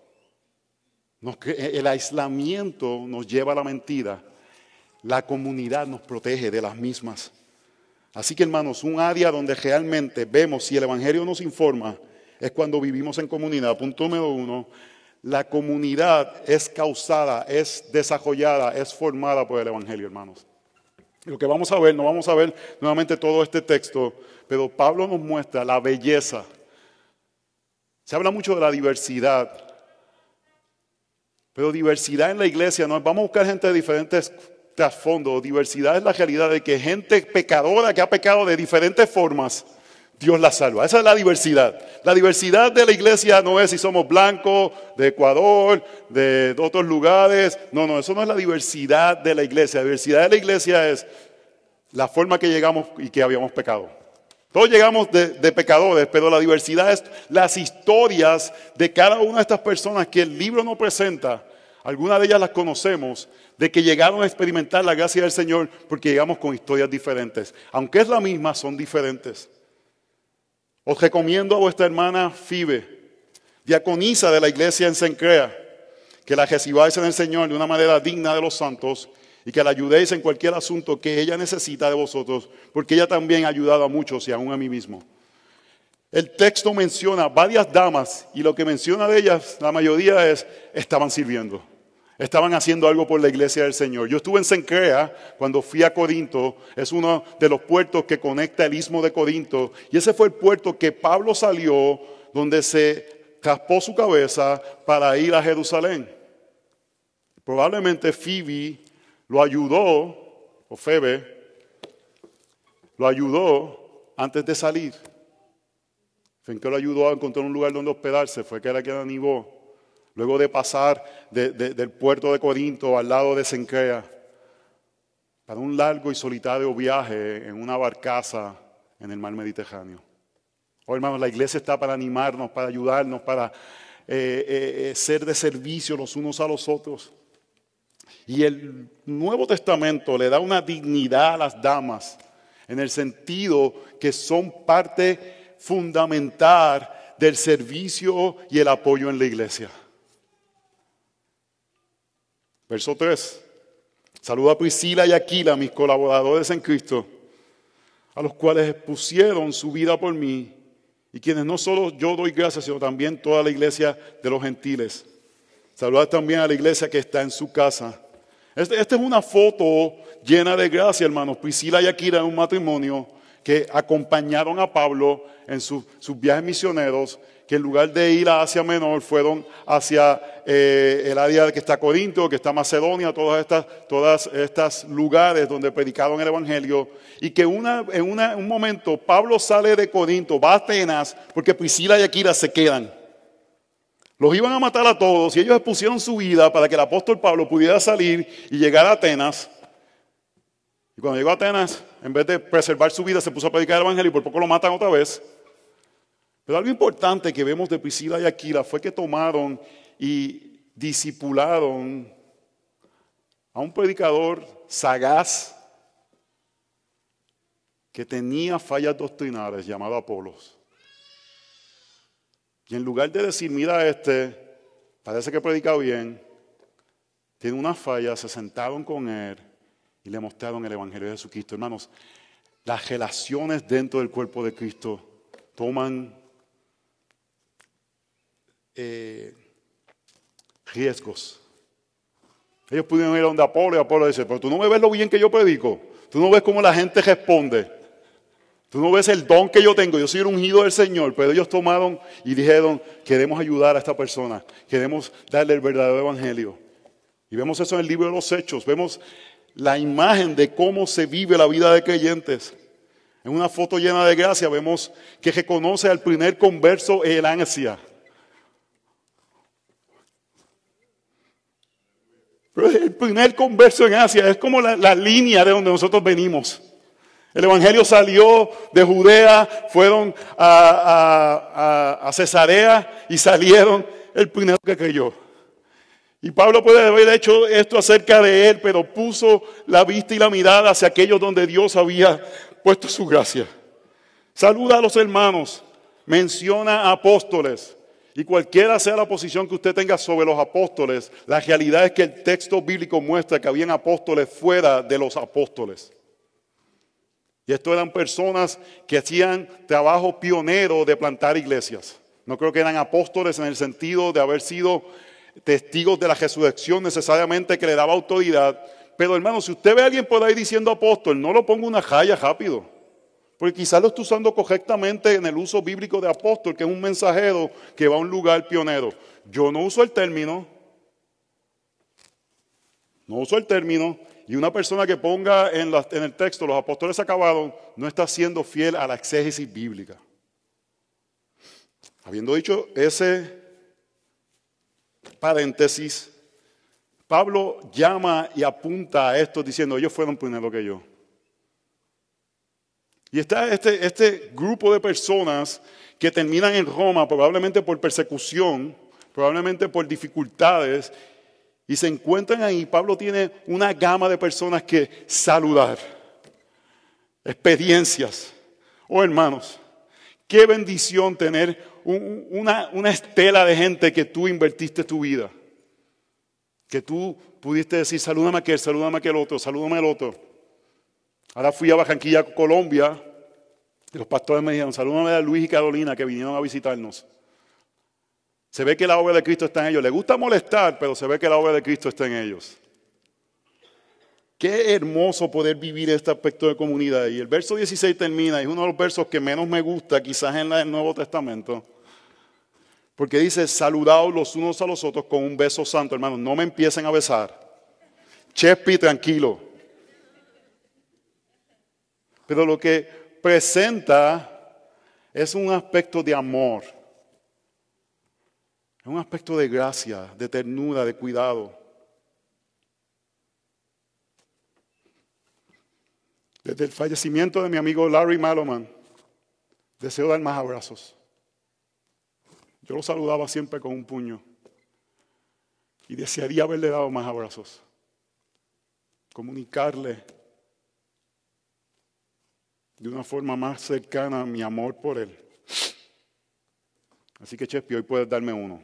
El aislamiento nos lleva a la mentira. La comunidad nos protege de las mismas. Así que, hermanos, un área donde realmente vemos si el Evangelio nos informa es cuando vivimos en comunidad. Punto número 1, la comunidad es causada, es desarrollada, es formada por el Evangelio, hermanos. Lo que vamos a ver, no vamos a ver nuevamente todo este texto, pero Pablo nos muestra la belleza. Se habla mucho de la diversidad, pero diversidad en la iglesia no es, vamos a buscar gente de diferentes trasfondos. Diversidad es la realidad de que gente pecadora que ha pecado de diferentes formas, Dios la salva. Esa es la diversidad. La diversidad de la iglesia no es si somos blancos, de Ecuador, de otros lugares. No, eso no es la diversidad de la iglesia. La diversidad de la iglesia es la forma que llegamos y que habíamos pecado. Todos llegamos de pecadores, pero la diversidad es las historias de cada una de estas personas que el libro nos presenta. Algunas de ellas las conocemos, de que llegaron a experimentar la gracia del Señor porque llegamos con historias diferentes. Aunque es la misma, son diferentes. Os recomiendo a vuestra hermana Fibe, diaconisa de la iglesia en Cencrea, que la recibáis en el Señor de una manera digna de los santos y que la ayudéis en cualquier asunto que ella necesita de vosotros, porque ella también ha ayudado a muchos y aún a mí mismo. El texto menciona varias damas y lo que menciona de ellas, la mayoría estaban sirviendo. Estaban haciendo algo por la iglesia del Señor. Yo estuve en Cencrea cuando fui a Corinto. Es uno de los puertos que conecta el istmo de Corinto. Y ese fue el puerto que Pablo salió, donde se raspó su cabeza para ir a Jerusalén. Probablemente Phoebe lo ayudó, o Febe, lo ayudó antes de salir. Fue que lo ayudó a encontrar un lugar donde hospedarse. Fue que era quien animó. Luego de pasar del puerto de Corinto al lado de Cencrea, para un largo y solitario viaje en una barcaza en el mar Mediterráneo. Oh, hermanos, la iglesia está para animarnos, para ayudarnos, para ser de servicio los unos a los otros. Y el Nuevo Testamento le da una dignidad a las damas, en el sentido que son parte fundamental del servicio y el apoyo en la iglesia. Verso 3. Saluda a Priscila y Aquila, mis colaboradores en Cristo, a los cuales expusieron su vida por mí, y quienes no solo yo doy gracias, sino también toda la iglesia de los gentiles. Saluda también a la iglesia que está en su casa. Esta es una foto llena de gracia, hermanos. Priscila y Aquila en un matrimonio que acompañaron a Pablo en sus viajes misioneros, que en lugar de ir a Asia Menor fueron hacia el área que está Corinto, que está Macedonia, todas estas lugares donde predicaron el Evangelio, y que en un momento Pablo sale de Corinto, va a Atenas, porque Priscila y Aquila se quedan. Los iban a matar a todos y ellos expusieron su vida para que el apóstol Pablo pudiera salir y llegar a Atenas. Y cuando llegó a Atenas, en vez de preservar su vida, se puso a predicar el Evangelio y por poco lo matan otra vez. Pero algo importante que vemos de Priscila y Aquila fue que tomaron y discipularon a un predicador sagaz que tenía fallas doctrinales llamado Apolos. Y en lugar de decir, mira parece que predica bien, tienen una falla, se sentaron con él y le mostraron el Evangelio de Jesucristo. Hermanos, las relaciones dentro del cuerpo de Cristo toman riesgos. Ellos pudieron ir a donde Apolo y Apolo dice, pero tú no me ves lo bien que yo predico. Tú no ves cómo la gente responde. Tú no ves el don que yo tengo. Yo soy el ungido del Señor. Pero ellos tomaron y dijeron, queremos ayudar a esta persona. Queremos darle el verdadero evangelio. Y vemos eso en el libro de los Hechos. Vemos la imagen de cómo se vive la vida de creyentes. En una foto llena de gracia vemos que reconoce al primer converso en Asia. Pero el primer converso en Asia es como la línea de donde nosotros venimos. El evangelio salió de Judea, fueron a Cesarea y salieron el primero que creyó. Y Pablo puede haber hecho esto acerca de él, pero puso la vista y la mirada hacia aquellos donde Dios había puesto su gracia. Saluda a los hermanos, menciona a apóstoles. Y cualquiera sea la posición que usted tenga sobre los apóstoles, la realidad es que el texto bíblico muestra que habían apóstoles fuera de los apóstoles. Y esto eran personas que hacían trabajo pionero de plantar iglesias. No creo que eran apóstoles en el sentido de haber sido testigos de la resurrección necesariamente que le daba autoridad. Pero hermano, si usted ve a alguien por ahí diciendo apóstol, no lo ponga una raya rápido. Porque quizás lo está usando correctamente en el uso bíblico de apóstol, que es un mensajero que va a un lugar pionero. Yo no uso el término. No uso el término. Y una persona que ponga en el texto, los apóstoles acabaron, no está siendo fiel a la exégesis bíblica. Habiendo dicho ese paréntesis, Pablo llama y apunta a esto diciendo, ellos fueron primero que yo. Y está este grupo de personas que terminan en Roma probablemente por persecución, probablemente por dificultades, y se encuentran ahí. Pablo tiene una gama de personas que saludar, experiencias. Oh hermanos, qué bendición tener una estela de gente que tú invertiste tu vida. Que tú pudiste decir, salúdame a aquel otro, salúdame al otro. Ahora fui a Barranquilla, Colombia, y los pastores me dijeron, salúdame a Luis y Carolina que vinieron a visitarnos. Se ve que la obra de Cristo está en ellos. Les gusta molestar, pero se ve que la obra de Cristo está en ellos. Qué hermoso poder vivir este aspecto de comunidad. Y el verso 16 termina, y es uno de los versos que menos me gusta quizás en el Nuevo Testamento. Porque dice, saludaos los unos a los otros con un beso santo, hermanos. No me empiecen a besar. Chespi, tranquilo. Pero lo que presenta es un aspecto de amor. Es un aspecto de gracia, de ternura, de cuidado. Desde el fallecimiento de mi amigo Larry Maloman, deseo dar más abrazos. Yo lo saludaba siempre con un puño y desearía haberle dado más abrazos. Comunicarle de una forma más cercana mi amor por él. Así que Chespi, hoy puedes darme uno.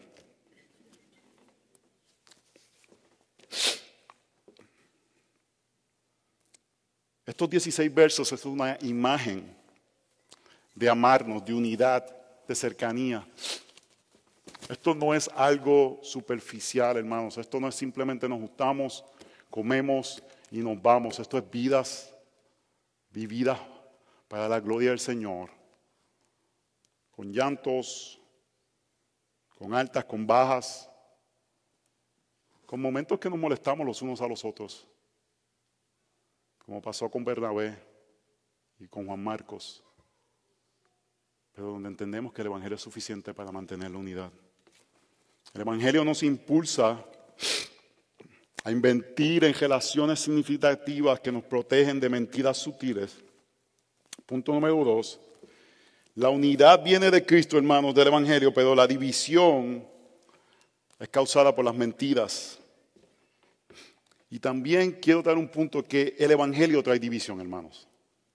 Estos 16 versos es una imagen de amarnos, de unidad, de cercanía. Esto no es algo superficial, hermanos. Esto no es simplemente nos gustamos, comemos y nos vamos. Esto es vidas vividas para la gloria del Señor. Con llantos, con altas, con bajas, con momentos que nos molestamos los unos a los otros. Como pasó con Bernabé y con Juan Marcos. Pero donde entendemos que el Evangelio es suficiente para mantener la unidad. El Evangelio nos impulsa a invertir en relaciones significativas que nos protegen de mentiras sutiles. Punto número 2. La unidad viene de Cristo, hermanos, del Evangelio, pero la división es causada por las mentiras. Y también quiero dar un punto que el Evangelio trae división, hermanos.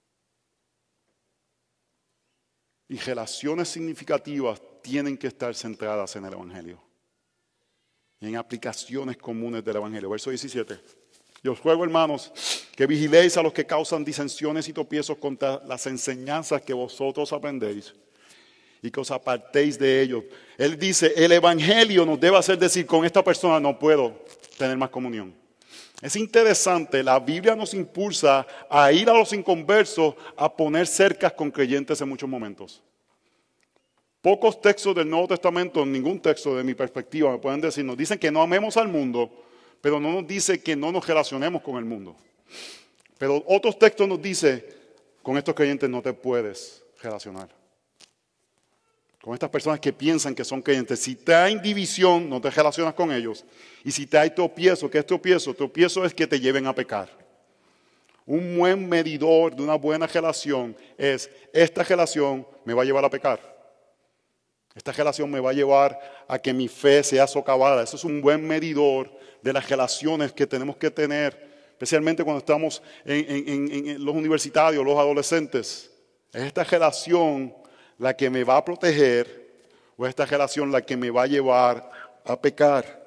Y relaciones significativas tienen que estar centradas en el Evangelio. y en aplicaciones comunes del Evangelio. Verso 17. Y os ruego, hermanos, que vigiléis a los que causan disensiones y tropiezos contra las enseñanzas que vosotros aprendéis y que os apartéis de ellos. Él dice, el Evangelio nos debe hacer decir, con esta persona no puedo tener más comunión. Es interesante, la Biblia nos impulsa a ir a los inconversos a poner cercas con creyentes en muchos momentos. Pocos textos del Nuevo Testamento, ningún texto de mi perspectiva me pueden decir, nos dicen que no amemos al mundo, pero no nos dice que no nos relacionemos con el mundo. Pero otros textos nos dicen, con estos creyentes no te puedes relacionar. Con estas personas que piensan que son creyentes. Si traen división, no te relacionas con ellos. Y si traen tropiezo, ¿qué es tropiezo? Tropiezo es que te lleven a pecar. Un buen medidor de una buena relación es, esta relación me va a llevar a pecar. Esta relación me va a llevar a que mi fe sea socavada. Eso es un buen medidor de las relaciones que tenemos que tener, especialmente cuando estamos en los universitarios, los adolescentes. Es esta relación la que me va a proteger o esta relación la que me va a llevar a pecar.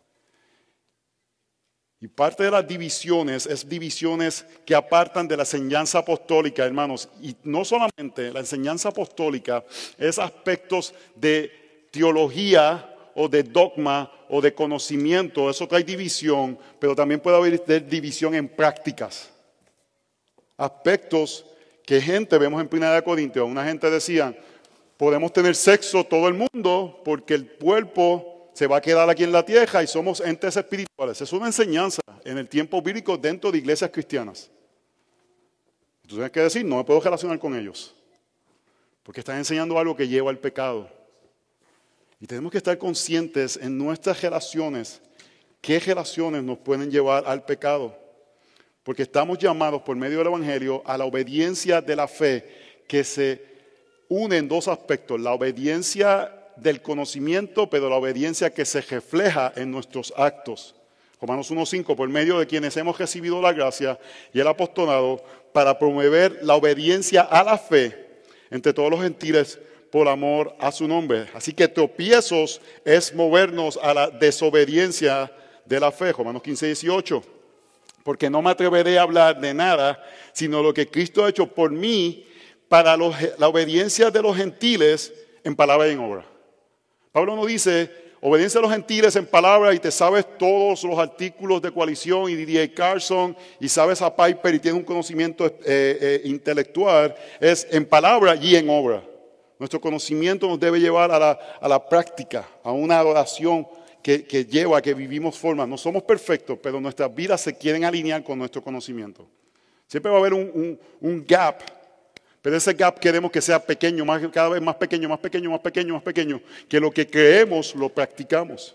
Y parte de las divisiones es divisiones que apartan de la enseñanza apostólica, hermanos. Y no solamente la enseñanza apostólica es aspectos de teología o de dogma o de conocimiento. Eso trae división, pero también puede haber división en prácticas. Aspectos que gente, vemos en 1 Corintios, una gente decía, podemos tener sexo todo el mundo porque el cuerpo se va a quedar aquí en la tierra y somos entes espirituales. Es una enseñanza en el tiempo bíblico dentro de iglesias cristianas. Tú tienes que decir, no me puedo relacionar con ellos porque están enseñando algo que lleva al pecado. Y tenemos que estar conscientes en nuestras relaciones, qué relaciones nos pueden llevar al pecado. Porque estamos llamados por medio del Evangelio a la obediencia de la fe que se une en dos aspectos. La obediencia del conocimiento, pero la obediencia que se refleja en nuestros actos. Romanos 1:5, por medio de quienes hemos recibido la gracia y el apostolado para promover la obediencia a la fe entre todos los gentiles por amor a su nombre. Así que tropiezos es movernos a la desobediencia de la fe. Romanos 15:18. Porque no me atreveré a hablar de nada, sino lo que Cristo ha hecho por mí para la obediencia de los gentiles en palabra y en obra. Pablo no dice, obediencia a los gentiles en palabra y te sabes todos los artículos de coalición y D.A. Carson y sabes a Piper y tienes un conocimiento intelectual. Es en palabra y en obra. Nuestro conocimiento nos debe llevar a la práctica, a una adoración que lleva a que vivimos formas. No somos perfectos, pero nuestras vidas se quieren alinear con nuestro conocimiento. Siempre va a haber un gap, pero ese gap queremos que sea pequeño, cada vez más pequeño, más pequeño, más pequeño, más pequeño, que lo que creemos lo practicamos.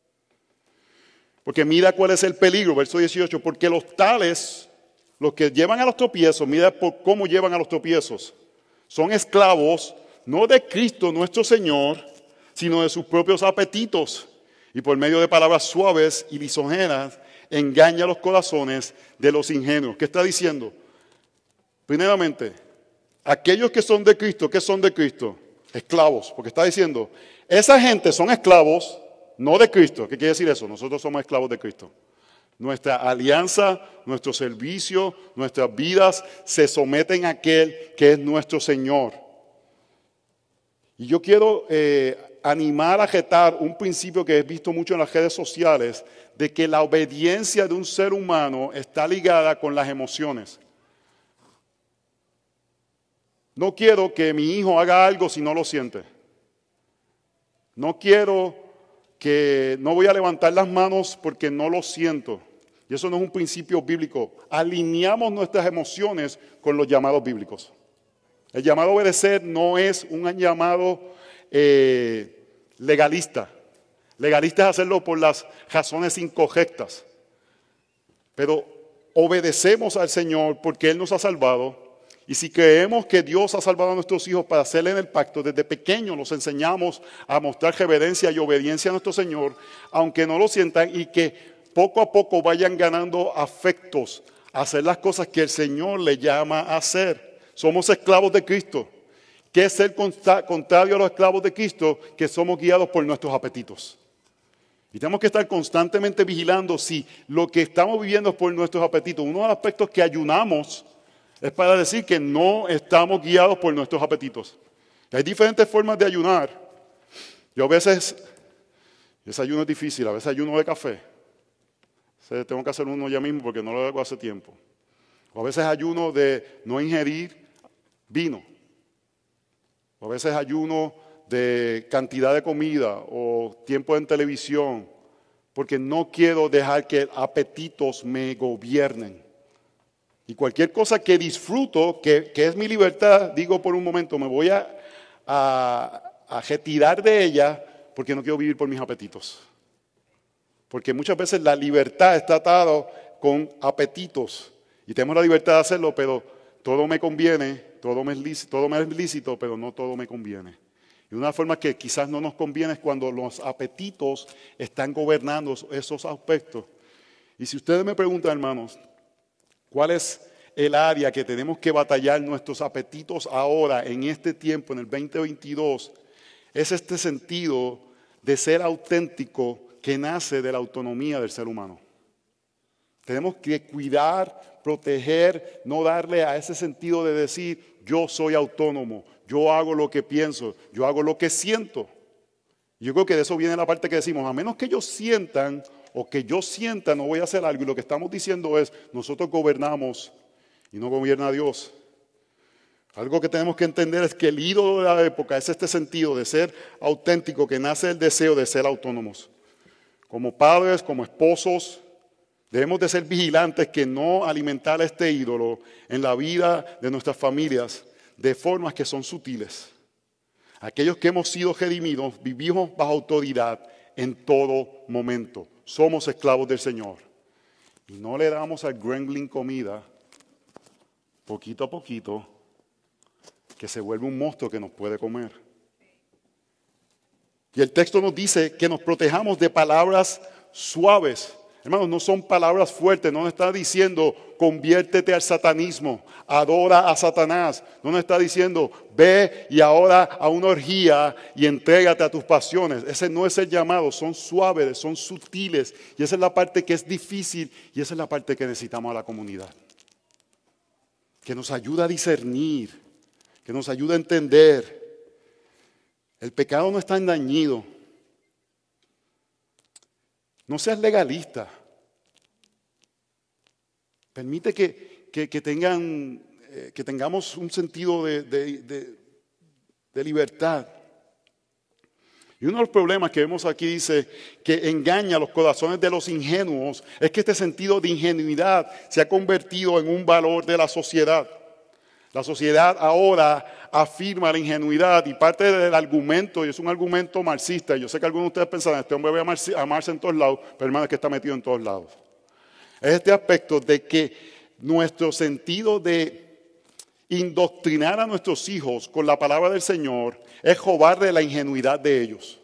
Porque mira cuál es el peligro, verso 18, porque los tales, los que llevan a los tropiezos, mira por cómo llevan a los tropiezos, son esclavos, no de Cristo nuestro Señor, sino de sus propios apetitos. Y por medio de palabras suaves y lisonjeras, engaña los corazones de los ingenuos. ¿Qué está diciendo? Primeramente, aquellos que son de Cristo, ¿qué son de Cristo? Esclavos, porque está diciendo, esa gente son esclavos, no de Cristo. ¿Qué quiere decir eso? Nosotros somos esclavos de Cristo. Nuestra alianza, nuestro servicio, nuestras vidas se someten a aquel que es nuestro Señor. Y yo quiero animar a retar un principio que he visto mucho en las redes sociales, de que la obediencia de un ser humano está ligada con las emociones. No quiero que mi hijo haga algo si no lo siente. No voy a levantar las manos porque no lo siento. Y eso no es un principio bíblico. Alineamos nuestras emociones con los llamados bíblicos. El llamado a obedecer no es un llamado legalista. Legalista es hacerlo por las razones incorrectas. Pero obedecemos al Señor porque Él nos ha salvado. Y si creemos que Dios ha salvado a nuestros hijos para hacerle en el pacto, desde pequeños los enseñamos a mostrar reverencia y obediencia a nuestro Señor, aunque no lo sientan, y que poco a poco vayan ganando afectos a hacer las cosas que el Señor le llama a hacer. Somos esclavos de Cristo. ¿Qué es ser contrario a los esclavos de Cristo? Que somos guiados por nuestros apetitos. Y tenemos que estar constantemente vigilando si lo que estamos viviendo es por nuestros apetitos. Uno de los aspectos que ayunamos es para decir que no estamos guiados por nuestros apetitos. Hay diferentes formas de ayunar. Yo a veces, ese ayuno es difícil, a veces ayuno de café. Tengo que hacer uno ya mismo porque no lo hago hace tiempo. O a veces ayuno de no ingerir vino. O a veces ayuno de cantidad de comida o tiempo en televisión, porque no quiero dejar que apetitos me gobiernen. Y cualquier cosa que disfruto, que es mi libertad, digo por un momento, me voy a retirar de ella porque no quiero vivir por mis apetitos. Porque muchas veces la libertad está atada con apetitos. Y tenemos la libertad de hacerlo, pero todo me conviene, todo me es lícito, pero no todo me conviene. Y una forma que quizás no nos conviene es cuando los apetitos están gobernando esos aspectos. Y si ustedes me preguntan, hermanos, ¿cuál es el área que tenemos que batallar nuestros apetitos ahora, en este tiempo, en el 2022? Es este sentido de ser auténtico que nace de la autonomía del ser humano. Tenemos que cuidar, proteger, no darle a ese sentido de decir, yo soy autónomo, yo hago lo que pienso, yo hago lo que siento. Yo creo que de eso viene la parte que decimos, a menos que ellos sientan o que yo sienta no voy a hacer algo. Y lo que estamos diciendo es, nosotros gobernamos y no gobierna Dios. Algo que tenemos que entender es que el ídolo de la época es este sentido de ser auténtico, que nace del deseo de ser autónomos. Como padres, como esposos, debemos de ser vigilantes que no alimentar a este ídolo en la vida de nuestras familias de formas que son sutiles. Aquellos que hemos sido redimidos vivimos bajo autoridad en todo momento. Somos esclavos del Señor. Y no le damos al gremlin comida poquito a poquito que se vuelve un monstruo que nos puede comer. Y el texto nos dice que nos protejamos de palabras suaves. Hermanos, no son palabras fuertes, no nos está diciendo conviértete al satanismo, adora a Satanás. No nos está diciendo ve y ahora a una orgía y entrégate a tus pasiones. Ese no es el llamado, son suaves, son sutiles. Y esa es la parte que es difícil y esa es la parte que necesitamos a la comunidad. Que nos ayuda a discernir, que nos ayuda a entender. El pecado no es tan dañino. No seas legalista. Permite que tengamos un sentido de libertad. Y uno de los problemas que vemos aquí dice que engaña los corazones de los ingenuos. Es que este sentido de ingenuidad se ha convertido en un valor de la sociedad. La sociedad ahora afirma la ingenuidad y parte del argumento, y es un argumento marxista. Yo sé que algunos de ustedes pensan, este hombre va a amarse en todos lados, pero hermano, es que está metido en todos lados. Es este aspecto de que nuestro sentido de indoctrinar a nuestros hijos con la palabra del Señor es robarle la ingenuidad de ellos.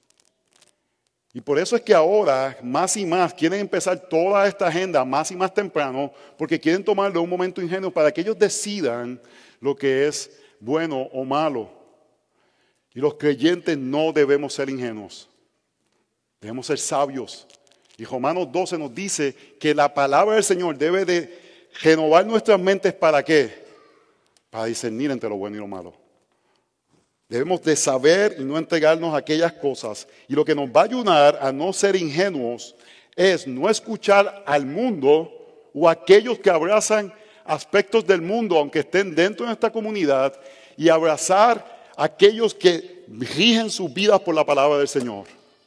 Y por eso es que ahora más y más quieren empezar toda esta agenda más y más temprano porque quieren tomarlo un momento ingenuo para que ellos decidan lo que es bueno o malo. Y los creyentes no debemos ser ingenuos. Debemos ser sabios. Y Romanos 12 nos dice que la palabra del Señor debe de renovar nuestras mentes ¿para qué? Para discernir entre lo bueno y lo malo. Debemos de saber y no entregarnos a aquellas cosas. Y lo que nos va a ayudar a no ser ingenuos es no escuchar al mundo o a aquellos que abrazan aspectos del mundo, aunque estén dentro de esta comunidad, y abrazar a aquellos que rigen sus vidas por la palabra del Señor.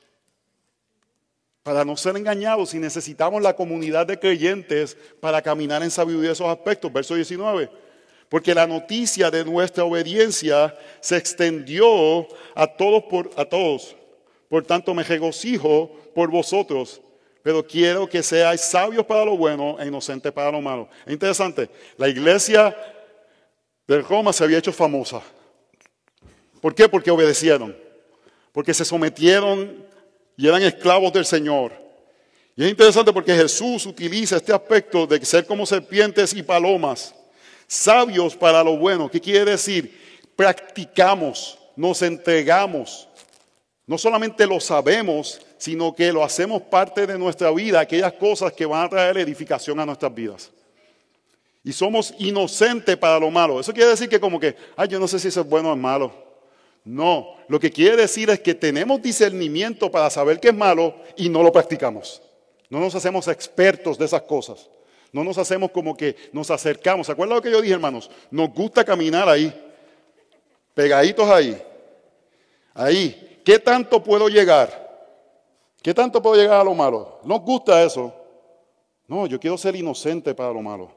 Para no ser engañados, y necesitamos la comunidad de creyentes para caminar en sabiduría esos aspectos. Verso 19. Porque la noticia de nuestra obediencia se extendió a todos. Por tanto, me regocijo por vosotros, pero quiero que seáis sabios para lo bueno e inocentes para lo malo. Es interesante, la iglesia de Roma se había hecho famosa. ¿Por qué? Porque obedecieron, porque se sometieron y eran esclavos del Señor. Y es interesante porque Jesús utiliza este aspecto de ser como serpientes y palomas. Sabios para lo bueno. ¿Qué quiere decir? Practicamos, nos entregamos. No solamente lo sabemos, sino que lo hacemos parte de nuestra vida, aquellas cosas que van a traer edificación a nuestras vidas. Y somos inocentes para lo malo. Eso quiere decir que como que, yo no sé si eso es bueno o es malo. No, lo que quiere decir es que tenemos discernimiento para saber qué es malo y no lo practicamos. No nos hacemos expertos de esas cosas. No nos hacemos como que nos acercamos. ¿Se acuerdan lo que yo dije, hermanos? Nos gusta caminar ahí, pegaditos ahí. Ahí. ¿Qué tanto puedo llegar? ¿Qué tanto puedo llegar a lo malo? ¿Nos gusta eso? No, yo quiero ser inocente para lo malo.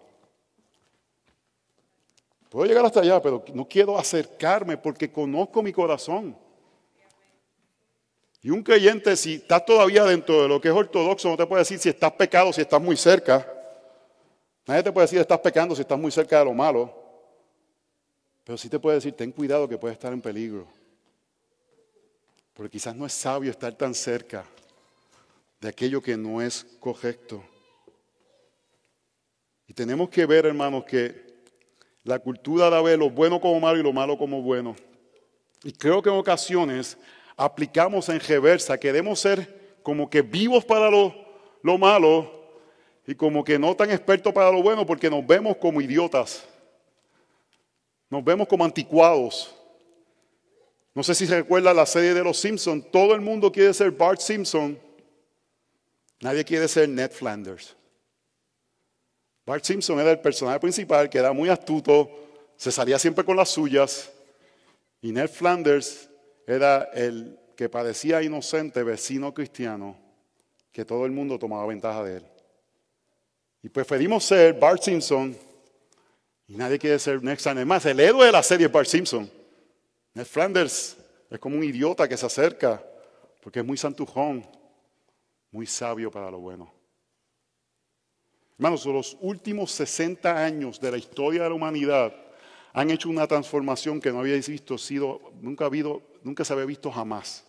Puedo llegar hasta allá, pero no quiero acercarme porque conozco mi corazón. Y un creyente, si estás todavía dentro de lo que es ortodoxo, no te puede decir si estás pecado, si estás muy cerca. Nadie te puede decir estás pecando si estás muy cerca de lo malo. Pero sí te puede decir, ten cuidado que puedes estar en peligro. Porque quizás no es sabio estar tan cerca de aquello que no es correcto. Y tenemos que ver, hermanos, que la cultura da ver lo bueno como malo y lo malo como bueno. Y creo que en ocasiones aplicamos en reversa. Queremos ser como que vivos para lo malo y como que no tan expertos para lo bueno porque nos vemos como idiotas. Nos vemos como anticuados. No sé si se recuerda la serie de los Simpsons. Todo el mundo quiere ser Bart Simpson. Nadie quiere ser Ned Flanders. Bart Simpson era el personaje principal que era muy astuto, se salía siempre con las suyas. Y Ned Flanders era el que parecía inocente vecino cristiano que todo el mundo tomaba ventaja de él. Y preferimos ser Bart Simpson y nadie quiere ser Ned Flanders. Más, el héroe de la serie es Bart Simpson. Ned Flanders es como un idiota que se acerca porque es muy santujón, muy sabio para lo bueno. Hermanos, los últimos 60 años de la historia de la humanidad han hecho una transformación que no había nunca se había visto jamás.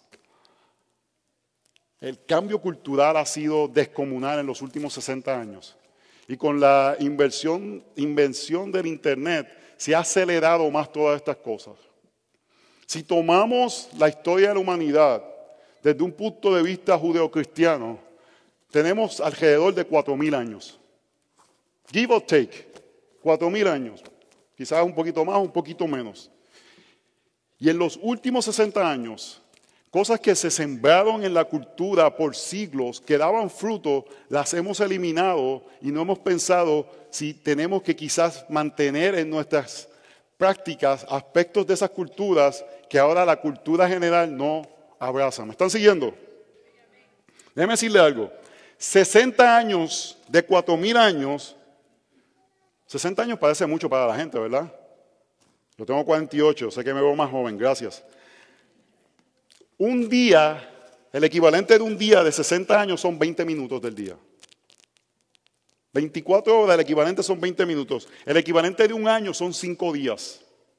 El cambio cultural ha sido descomunal en los últimos 60 años. Y con la invención del Internet se ha acelerado más todas estas cosas. Si tomamos la historia de la humanidad desde un punto de vista judeocristiano, tenemos alrededor de 4,000 años. Give or take, 4,000 años. Quizás un poquito más, un poquito menos. Y en los últimos 60 años, cosas que se sembraron en la cultura por siglos, que daban fruto, las hemos eliminado y no hemos pensado si tenemos que quizás mantener en nuestras prácticas aspectos de esas culturas que ahora la cultura general no abraza. ¿Me están siguiendo? Déjeme decirle algo. 60 años de 4,000 años, 60 años parece mucho para la gente, ¿verdad? Yo tengo 48, sé que me veo más joven, gracias. Un día, el equivalente de un día de 60 años son 20 minutos del día. 24 horas, el equivalente son 20 minutos. El equivalente de un año son 5 días.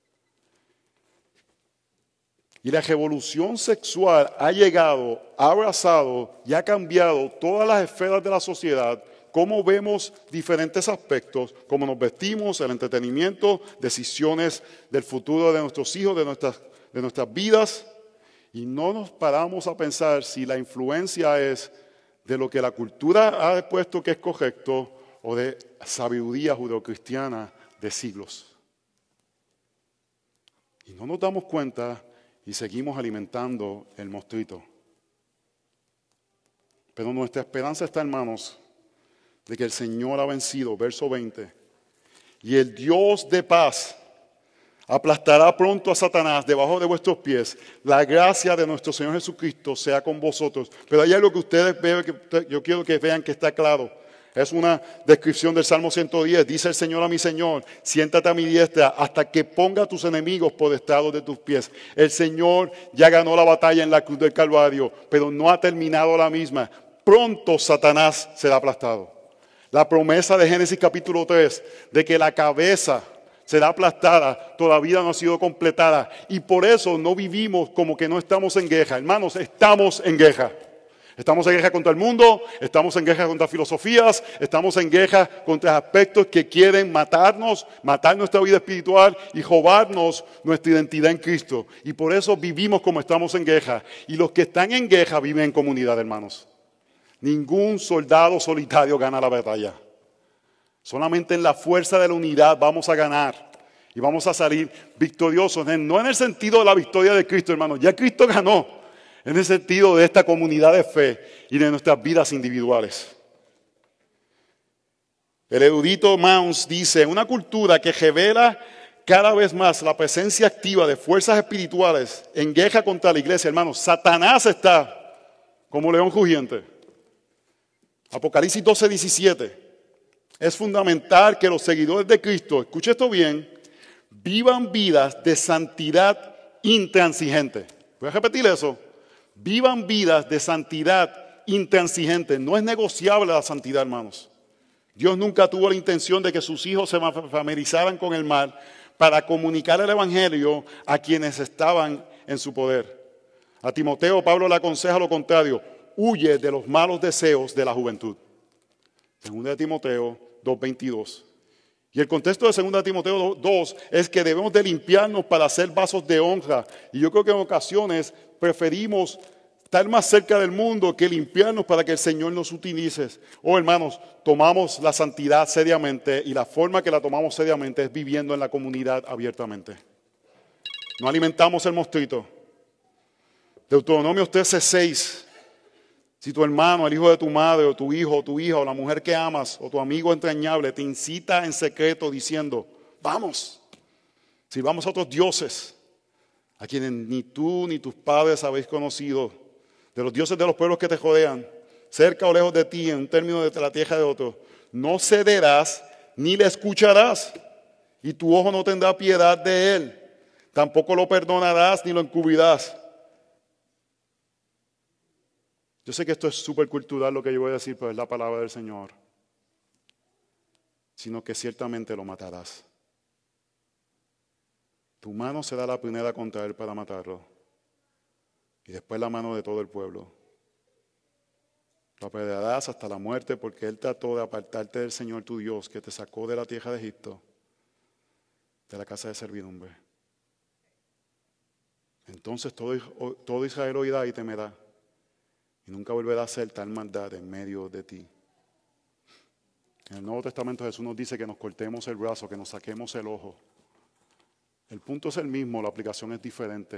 Y la revolución sexual ha llegado, ha abrazado y ha cambiado todas las esferas de la sociedad, cómo vemos diferentes aspectos, cómo nos vestimos, el entretenimiento, decisiones del futuro de nuestros hijos, de nuestras vidas. Y no nos paramos a pensar si la influencia es de lo que la cultura ha puesto que es correcto o de sabiduría judeocristiana de siglos. Y no nos damos cuenta y seguimos alimentando el monstruito. Pero nuestra esperanza está, hermanos, de que el Señor ha vencido, verso 20. Y el Dios de paz aplastará pronto a Satanás debajo de vuestros pies. La gracia de nuestro Señor Jesucristo sea con vosotros. Pero hay algo que ustedes ven, que yo quiero que vean que está claro. Es una descripción del Salmo 110. Dice el Señor a mi Señor, siéntate a mi diestra hasta que ponga a tus enemigos por estrado de tus pies. El Señor ya ganó la batalla en la cruz del Calvario, pero no ha terminado la misma. Pronto Satanás será aplastado. La promesa de Génesis capítulo 3 de que la cabeza será aplastada, todavía no ha sido completada. Y por eso no vivimos como que no estamos en guerra. Hermanos, estamos en guerra. Estamos en guerra contra el mundo, estamos en guerra contra filosofías, estamos en guerra contra aspectos que quieren matarnos, matar nuestra vida espiritual y robarnos nuestra identidad en Cristo. Y por eso vivimos como estamos en guerra. Y los que están en guerra viven en comunidad, hermanos. Ningún soldado solitario gana la batalla. Solamente en la fuerza de la unidad vamos a ganar. Y vamos a salir victoriosos. No en el sentido de la victoria de Cristo, hermanos. Ya Cristo ganó. En el sentido de esta comunidad de fe y de nuestras vidas individuales. El erudito Mounce dice, una cultura que revela cada vez más la presencia activa de fuerzas espirituales en guerra contra la iglesia, hermanos. Satanás está como león rugiente. Apocalipsis 12:17. Es fundamental que los seguidores de Cristo, escuche esto bien, vivan vidas de santidad intransigente. Voy a repetir eso. Vivan vidas de santidad intransigente. No es negociable la santidad, hermanos. Dios nunca tuvo la intención de que sus hijos se familiarizaran con el mal para comunicar el evangelio a quienes estaban en su poder. A Timoteo, Pablo le aconseja lo contrario. Huye de los malos deseos de la juventud. 2 Timoteo 2:22. Y el contexto de 2 Timoteo 2 es que debemos de limpiarnos para ser vasos de honra. Y yo creo que en ocasiones preferimos estar más cerca del mundo que limpiarnos para que el Señor nos utilice. Oh, hermanos, tomamos la santidad seriamente y la forma que la tomamos seriamente es viviendo en la comunidad abiertamente. No alimentamos el mostrito. Deuteronomio 13:6. Si tu hermano, el hijo de tu madre, o tu hijo, o tu hija, o la mujer que amas, o tu amigo entrañable te incita en secreto diciendo, vamos, sirvamos a otros dioses, a quienes ni tú ni tus padres habéis conocido, de los dioses de los pueblos que te rodean, cerca o lejos de ti, en un término de la tierra de otro, no cederás ni le escucharás, y tu ojo no tendrá piedad de él, tampoco lo perdonarás ni lo encubrirás. Yo sé que esto es súper cultural lo que yo voy a decir, pero es la palabra del Señor. Sino que ciertamente lo matarás. Tu mano será la primera contra él para matarlo. Y después la mano de todo el pueblo. Lo apedrearás hasta la muerte porque él trató de apartarte del Señor tu Dios que te sacó de la tierra de Egipto, de la casa de servidumbre. Entonces todo Israel oirá y temerá. Y nunca volverá a hacer tal maldad en medio de ti. En el Nuevo Testamento Jesús nos dice que nos cortemos el brazo, que nos saquemos el ojo. El punto es el mismo, la aplicación es diferente.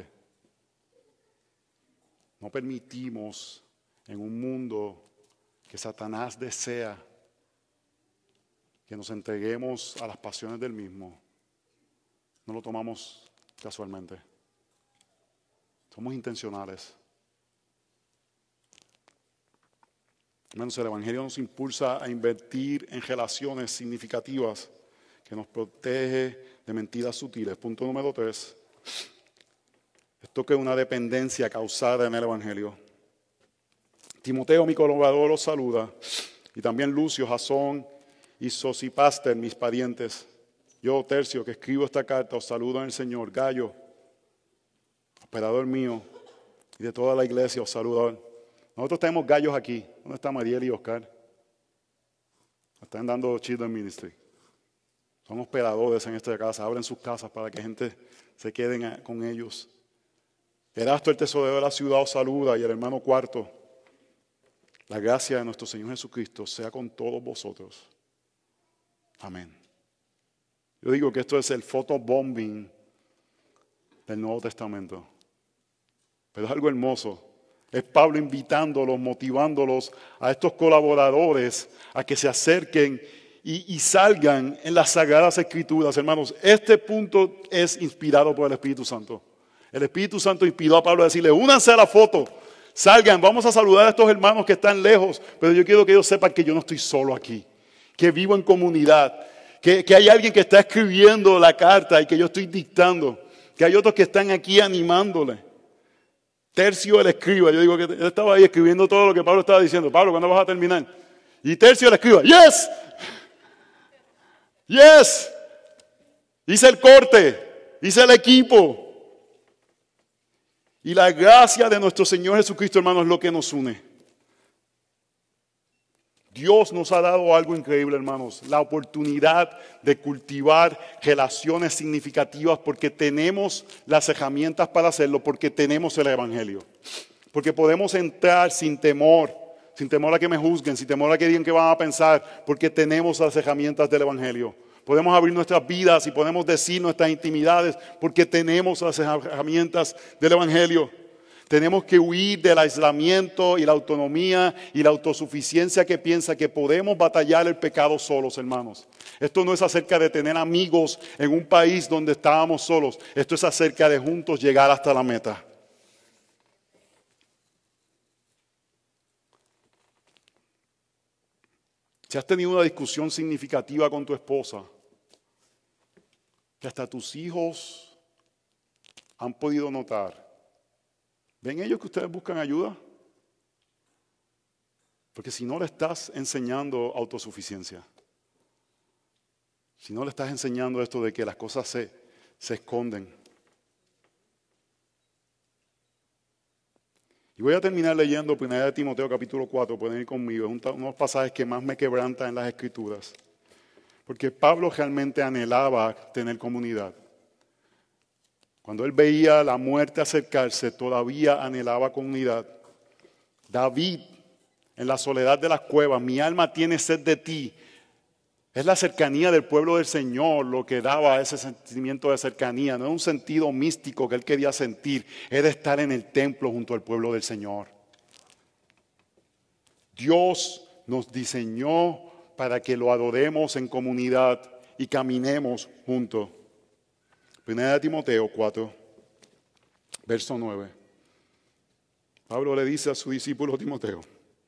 No permitimos en un mundo que Satanás desea que nos entreguemos a las pasiones del mismo. No lo tomamos casualmente. Somos intencionales. Hermanos, el Evangelio nos impulsa a invertir en relaciones significativas que nos protege de mentiras sutiles. Punto número 3. Esto que es una dependencia causada en el Evangelio. Timoteo, mi colaborador, los saluda. Y también Lucio, Jasón y Sosipater, mis parientes. Yo, Tercio, que escribo esta carta, os saludo en el Señor. Gallo, operador mío, y de toda la iglesia os saludo. Nosotros tenemos gallos aquí. ¿Dónde está Mariel y Oscar? Están dando Children Ministry. Son hospedadores en esta casa. Abren sus casas para que gente se quede con ellos. Erasto, el tesorero de la ciudad, os saluda. Y el hermano Cuarto. La gracia de nuestro Señor Jesucristo sea con todos vosotros. Amén. Yo digo que esto es el photobombing del Nuevo Testamento. Pero es algo hermoso. Es Pablo invitándolos, motivándolos a estos colaboradores a que se acerquen y salgan en las Sagradas Escrituras. Hermanos, este punto es inspirado por el Espíritu Santo. El Espíritu Santo inspiró a Pablo a decirle, únanse a la foto, salgan, vamos a saludar a estos hermanos que están lejos, pero yo quiero que ellos sepan que yo no estoy solo aquí, que vivo en comunidad, que hay alguien que está escribiendo la carta y que yo estoy dictando, que hay otros que están aquí animándole. Tercio el escriba, yo digo que él estaba ahí escribiendo todo lo que Pablo estaba diciendo. Pablo, ¿cuándo vas a terminar? Y Tercio el escriba, yes, yes, hice el corte, hice el equipo. Y la gracia de nuestro Señor Jesucristo, hermanos, es lo que nos une. Dios nos ha dado algo increíble, hermanos, la oportunidad de cultivar relaciones significativas porque tenemos las herramientas para hacerlo, porque tenemos el Evangelio. Porque podemos entrar sin temor a que me juzguen, sin temor a que digan qué van a pensar, porque tenemos las herramientas del Evangelio. Podemos abrir nuestras vidas y podemos decir nuestras intimidades porque tenemos las herramientas del Evangelio. Tenemos que huir del aislamiento y la autonomía y la autosuficiencia que piensa que podemos batallar el pecado solos, hermanos. Esto no es acerca de tener amigos en un país donde estábamos solos. Esto es acerca de juntos llegar hasta la meta. Si has tenido una discusión significativa con tu esposa, que hasta tus hijos han podido notar, ¿ven ellos que ustedes buscan ayuda? Porque si no le estás enseñando autosuficiencia, si no le estás enseñando esto de que las cosas se esconden. Y voy a terminar leyendo 1 Timoteo capítulo 4, pueden ir conmigo, es uno de los pasajes que más me quebrantan en las Escrituras. Porque Pablo realmente anhelaba tener comunidad. Cuando él veía la muerte acercarse, todavía anhelaba comunidad. David, en la soledad de las cuevas, mi alma tiene sed de ti. Es la cercanía del pueblo del Señor lo que daba ese sentimiento de cercanía. No es un sentido místico que él quería sentir, era estar en el templo junto al pueblo del Señor. Dios nos diseñó para que lo adoremos en comunidad y caminemos juntos. 1 Timoteo 4, verso 9. Pablo le dice a su discípulo Timoteo: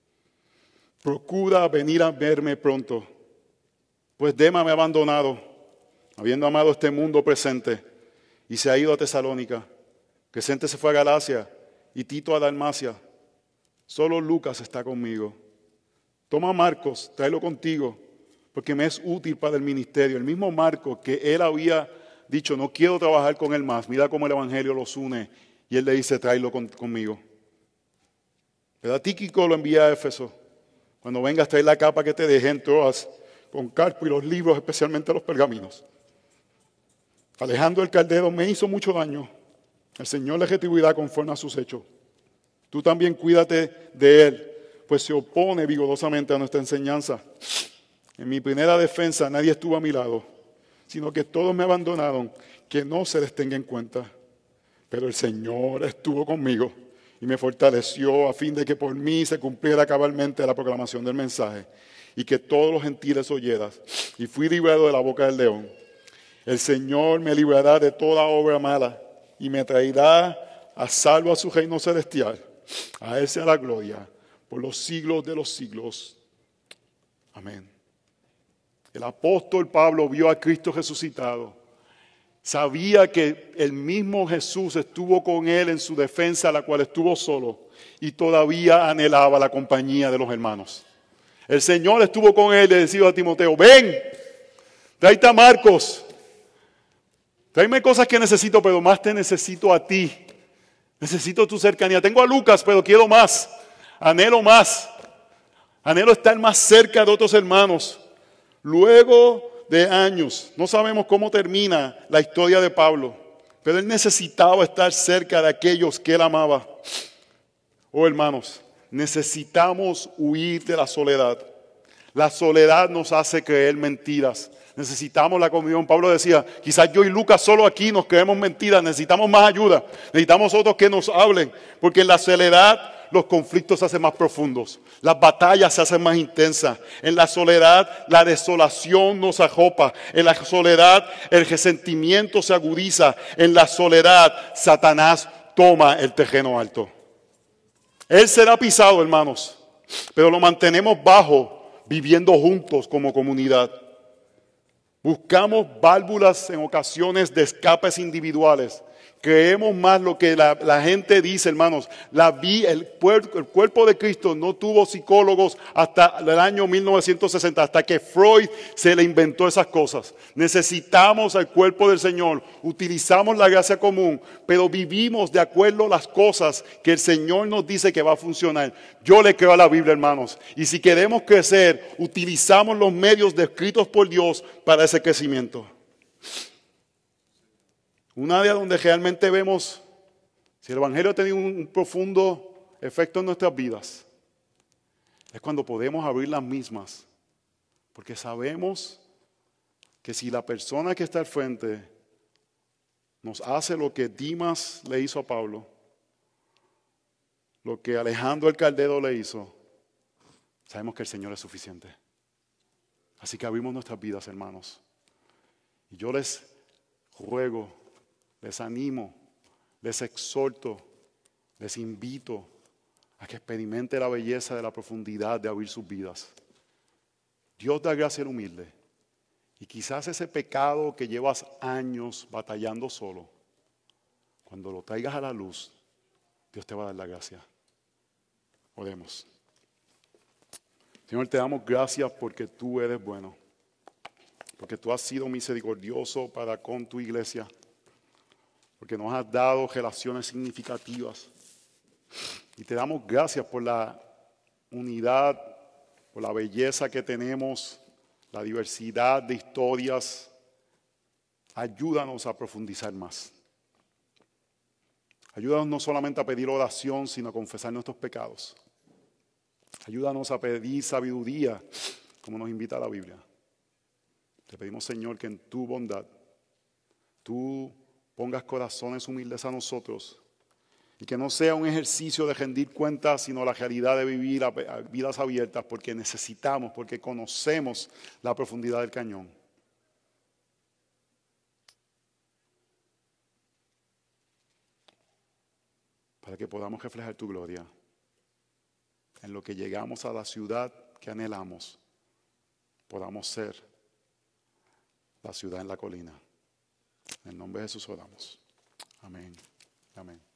procura venir a verme pronto, pues Dema me ha abandonado, habiendo amado este mundo presente, y se ha ido a Tesalónica. Crescente se fue a Galacia y Tito a Dalmacia. Solo Lucas está conmigo. Toma a Marcos, tráelo contigo, porque me es útil para el ministerio. El mismo Marcos que él había dicho, no quiero trabajar con él más. Mira cómo el Evangelio los une. Y él le dice, tráelo conmigo. Pero Tíquico lo envía a Éfeso. Cuando vengas, trae la capa que te dejé en Troas, con Carpo y los libros, especialmente los pergaminos. Alejandro el Caldero me hizo mucho daño. El Señor le retribuirá conforme a sus hechos. Tú también cuídate de él, pues se opone vigorosamente a nuestra enseñanza. En mi primera defensa nadie estuvo a mi lado, sino que todos me abandonaron, que no se les tenga en cuenta. Pero el Señor estuvo conmigo y me fortaleció a fin de que por mí se cumpliera cabalmente la proclamación del mensaje y que todos los gentiles oyeran. Y fui librado de la boca del león. El Señor me librará de toda obra mala y me traerá a salvo a su reino celestial. A Él sea la gloria por los siglos de los siglos. Amén. El apóstol Pablo vio a Cristo resucitado. Sabía que el mismo Jesús estuvo con él en su defensa, la cual estuvo solo, y todavía anhelaba la compañía de los hermanos. El Señor estuvo con él y le decía a Timoteo, ven, tráete a Marcos, tráeme cosas que necesito, pero más te necesito a ti. Necesito tu cercanía. Tengo a Lucas, pero quiero más. Anhelo más. Anhelo estar más cerca de otros hermanos. Luego de años, no sabemos cómo termina la historia de Pablo, pero él necesitaba estar cerca de aquellos que él amaba. Oh hermanos, necesitamos huir de la soledad. La soledad nos hace creer mentiras. Necesitamos la comunión. Pablo decía, quizás yo y Lucas solo aquí nos creemos mentiras. Necesitamos más ayuda. Necesitamos otros que nos hablen. Porque en la soledad los conflictos se hacen más profundos. Las batallas se hacen más intensas. En la soledad la desolación nos arropa. En la soledad el resentimiento se agudiza. En la soledad Satanás toma el terreno alto. Él será pisado, hermanos, pero lo mantenemos bajo, viviendo juntos como comunidad. Buscamos válvulas en ocasiones de escapes individuales, Creemos más lo que la gente dice, hermanos. El cuerpo de Cristo no tuvo psicólogos hasta el año 1960, hasta que Freud se le inventó esas cosas. Necesitamos el cuerpo del Señor. Utilizamos la gracia común, pero vivimos de acuerdo a las cosas que el Señor nos dice que va a funcionar. Yo le creo a la Biblia, hermanos. Y si queremos crecer, utilizamos los medios descritos por Dios para ese crecimiento. Un área donde realmente vemos si el Evangelio ha tenido un profundo efecto en nuestras vidas es cuando podemos abrir las mismas. Porque sabemos que si la persona que está al frente nos hace lo que Dimas le hizo a Pablo, lo que Alejandro el Caldero le hizo, sabemos que el Señor es suficiente. Así que abrimos nuestras vidas, hermanos. Y yo les ruego, les animo, les exhorto, les invito a que experimente la belleza de la profundidad de abrir sus vidas. Dios da gracia al humilde. Y quizás ese pecado que llevas años batallando solo, cuando lo traigas a la luz, Dios te va a dar la gracia. Oremos. Señor, te damos gracias porque tú eres bueno. Porque tú has sido misericordioso para con tu iglesia. Porque nos has dado relaciones significativas. Y te damos gracias por la unidad, por la belleza que tenemos, la diversidad de historias. Ayúdanos a profundizar más. Ayúdanos no solamente a pedir oración, sino a confesar nuestros pecados. Ayúdanos a pedir sabiduría, como nos invita la Biblia. Te pedimos, Señor, que en tu bondad, tú pongas corazones humildes a nosotros y que no sea un ejercicio de rendir cuentas, sino la realidad de vivir a vidas abiertas porque necesitamos, porque conocemos la profundidad del cañón. Para que podamos reflejar tu gloria en lo que llegamos a la ciudad que anhelamos, podamos ser la ciudad en la colina. En el nombre de Jesús oramos. Amén. Amén.